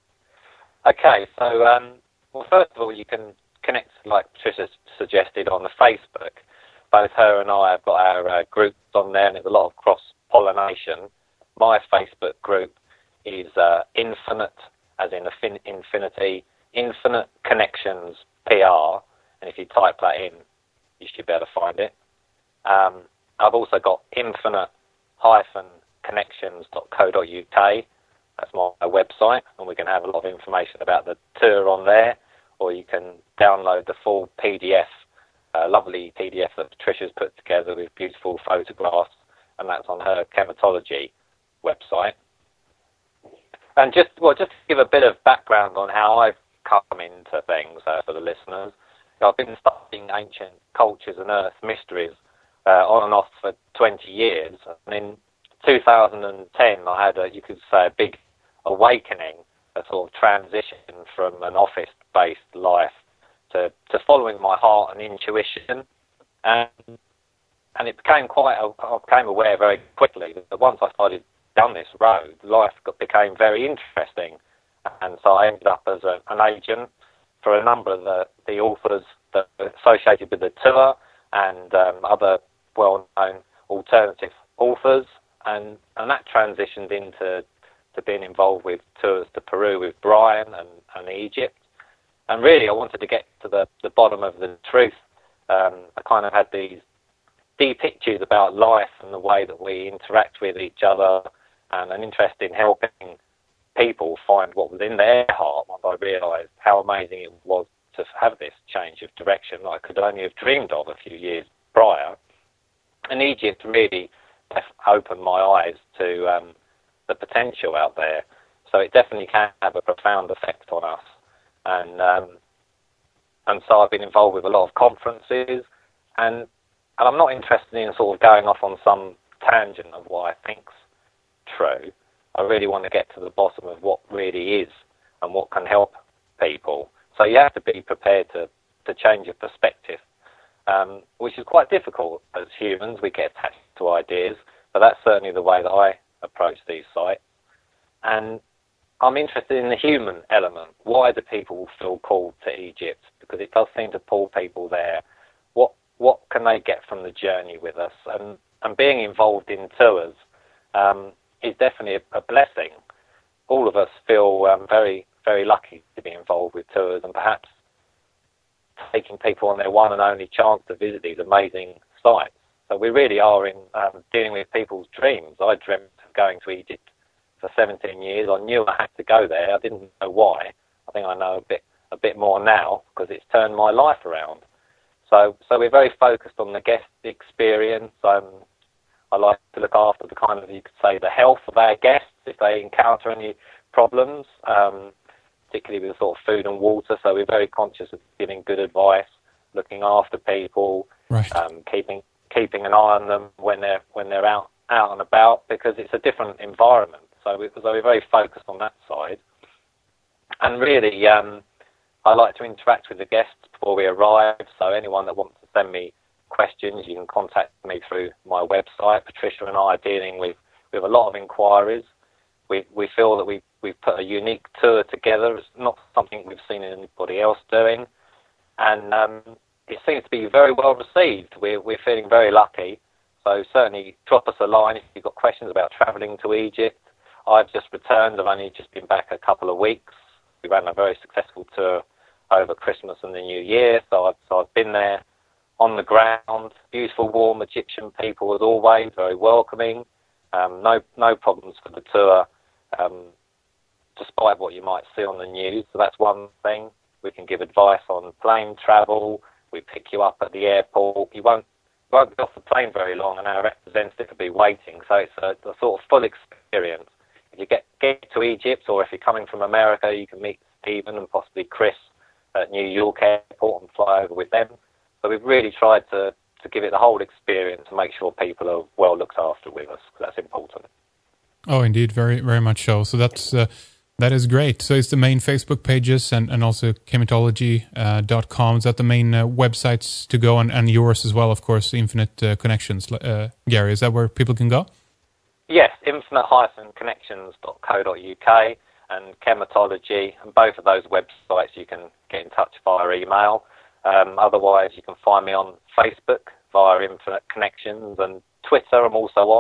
Okay, so, um, well, first of all, you can connect, like Patricia suggested, on the Facebook. Both her and I have got our uh, groups on there, and there's a lot of cross pollination, my Facebook group is uh, Infinite, as in affin- infinity, Infinite Connections P R, and if you type that in, you should be able to find it. Um, I've also got infinite connections dot co dot U K. That's my website, and we can have a lot of information about the tour on there, or you can download the full P D F, uh, lovely P D F that Patricia's put together with beautiful photographs, and that's on her chematology website. And just well, just to give a bit of background on how I've come into things uh, for the listeners, I've been studying ancient cultures and earth mysteries uh, on and off for twenty years, and in two thousand ten I had a, you could say, a big awakening, a sort of transition from an office-based life to, to following my heart and intuition, and and it became quite a, I became aware very quickly that once I started down this road, life got, became very interesting, and so I ended up as a, an agent for a number of the, the authors that are associated with the tour and um, other well-known alternative authors, and, and that transitioned into to being involved with tours to Peru with Brian and, and Egypt. And really I wanted to get to the, the bottom of the truth. Um, I kind of had these deep issues about life and the way that we interact with each other, and an interest in helping people find what was in their heart once I realised how amazing it was to have this change of direction that I could only have dreamed of a few years prior. And Egypt really opened my eyes to um, the potential out there. So it definitely can have a profound effect on us. And um, and so I've been involved with a lot of conferences, and and I'm not interested in sort of going off on some tangent of what I think's true. I really want to get to the bottom of what really is and what can help people. So you have to be prepared to, to change your perspective, um, which is quite difficult as humans. We get attached to ideas, but that's certainly the way that I approach these sites. And I'm interested in the human element. Why do people feel called to Egypt? Because it does seem to pull people there. What what can they get from the journey with us? And, and being involved in tours um, is definitely a, a blessing. All of us feel um, very, very lucky to be involved with tours, and perhaps taking people on their one and only chance to visit these amazing sites. So we really are in um, dealing with people's dreams. I dreamt of going to Egypt for seventeen years. I knew I had to go there. I didn't know why. I think I know a bit a bit more now because it's turned my life around. So so we're very focused on the guest experience. Um, I like to look after the kind of, you could say, the health of our guests if they encounter any problems, um, particularly with sort of food and water. So we're very conscious of giving good advice, looking after people, right. um, keeping keeping an eye on them when they're when they're out out and about, because it's a different environment. So, we, so we're very focused on that side. And really, um, I like to interact with the guests before we arrive. So anyone that wants to send me questions, you can contact me through my website. Patricia and I are dealing with, with a lot of inquiries. We we feel that we we've put a unique tour together. It's not something we've seen anybody else doing, and um, it seems to be very well received. We're we're feeling very lucky. So certainly drop us a line if you've got questions about travelling to Egypt. I've just returned. I've only just been back a couple of weeks. We ran a very successful tour over Christmas and the New Year, so I've, so I've been there on the ground. Beautiful, warm Egyptian people as always, very welcoming. Um, no no problems for the tour, um, despite what you might see on the news. So that's one thing. We can give advice on plane travel. We pick you up at the airport. You won't, you won't be off the plane very long, and our representative will be waiting. So it's a, a sort of full experience. If you get, get to Egypt, or if you're coming from America, you can meet Stephen and possibly Chris at New York Airport and fly over with them. So we've really tried to, to give it the whole experience and make sure people are well looked after with us, because that's important. Oh, indeed, very very much so. So that's uh, that is great. So it's the main Facebook pages and, and also chematology dot com. Uh, is that the main uh, websites to go, and, and yours as well, of course, Infinite uh, Connections. Uh, Gary, is that where people can go? Yes, infinite connections dot co dot U K and Chematology, and both of those websites you can get in touch via email. Um, otherwise, you can find me on Facebook via Infinite Connections, and Twitter I'm also on,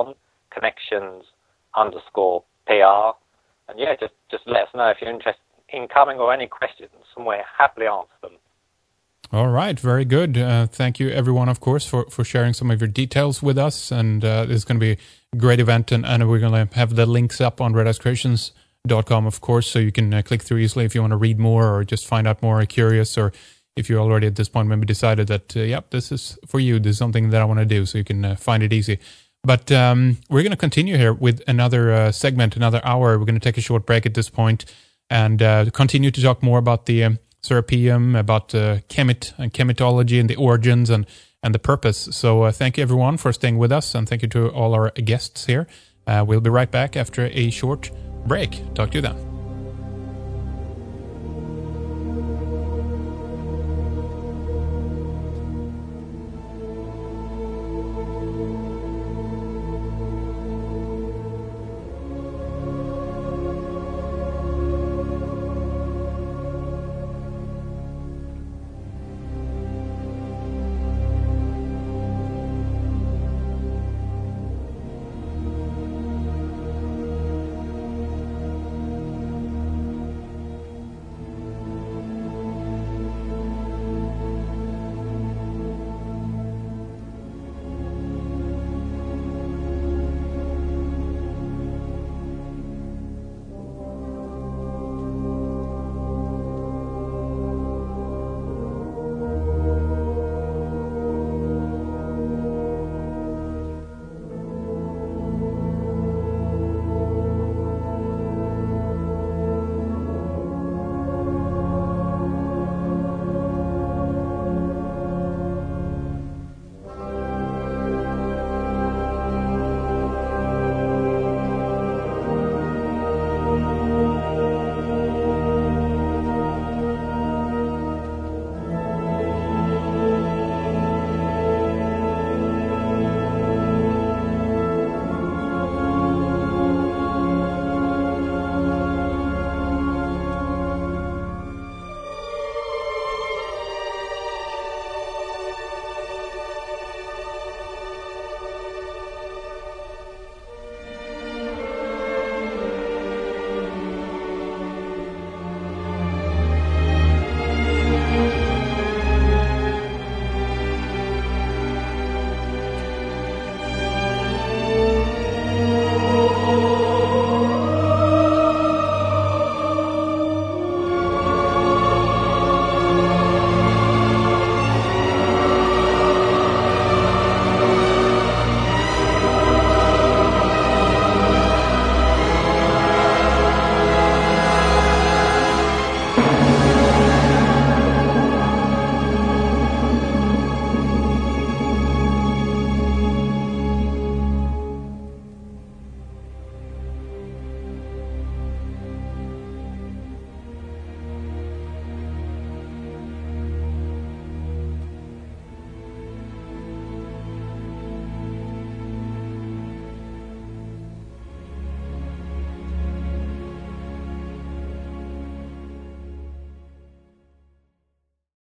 connections underscore P R. And yeah, just, just let us know if you're interested in coming or any questions, and we'll happily answer them. All right, very good. Uh, thank you, everyone, of course, for, for sharing some of your details with us. And uh, it's going to be a great event, and, and we're going to have the links up on red ice creations dot com, of course, so you can uh, click through easily if you want to read more or just find out more, or curious, or if you already at this point maybe decided that, uh, yep, this is for you, this is something that I want to do, so you can uh, find it easy. But um, we're going to continue here with another uh, segment, another hour. We're going to take a short break at this point and uh, continue to talk more about the um, Serapeum, about uh, chemit and chemitology and the origins and, and the purpose. So uh, thank you, everyone, for staying with us, and thank you to all our guests here. Uh, we'll be right back after a short break. Talk to you then.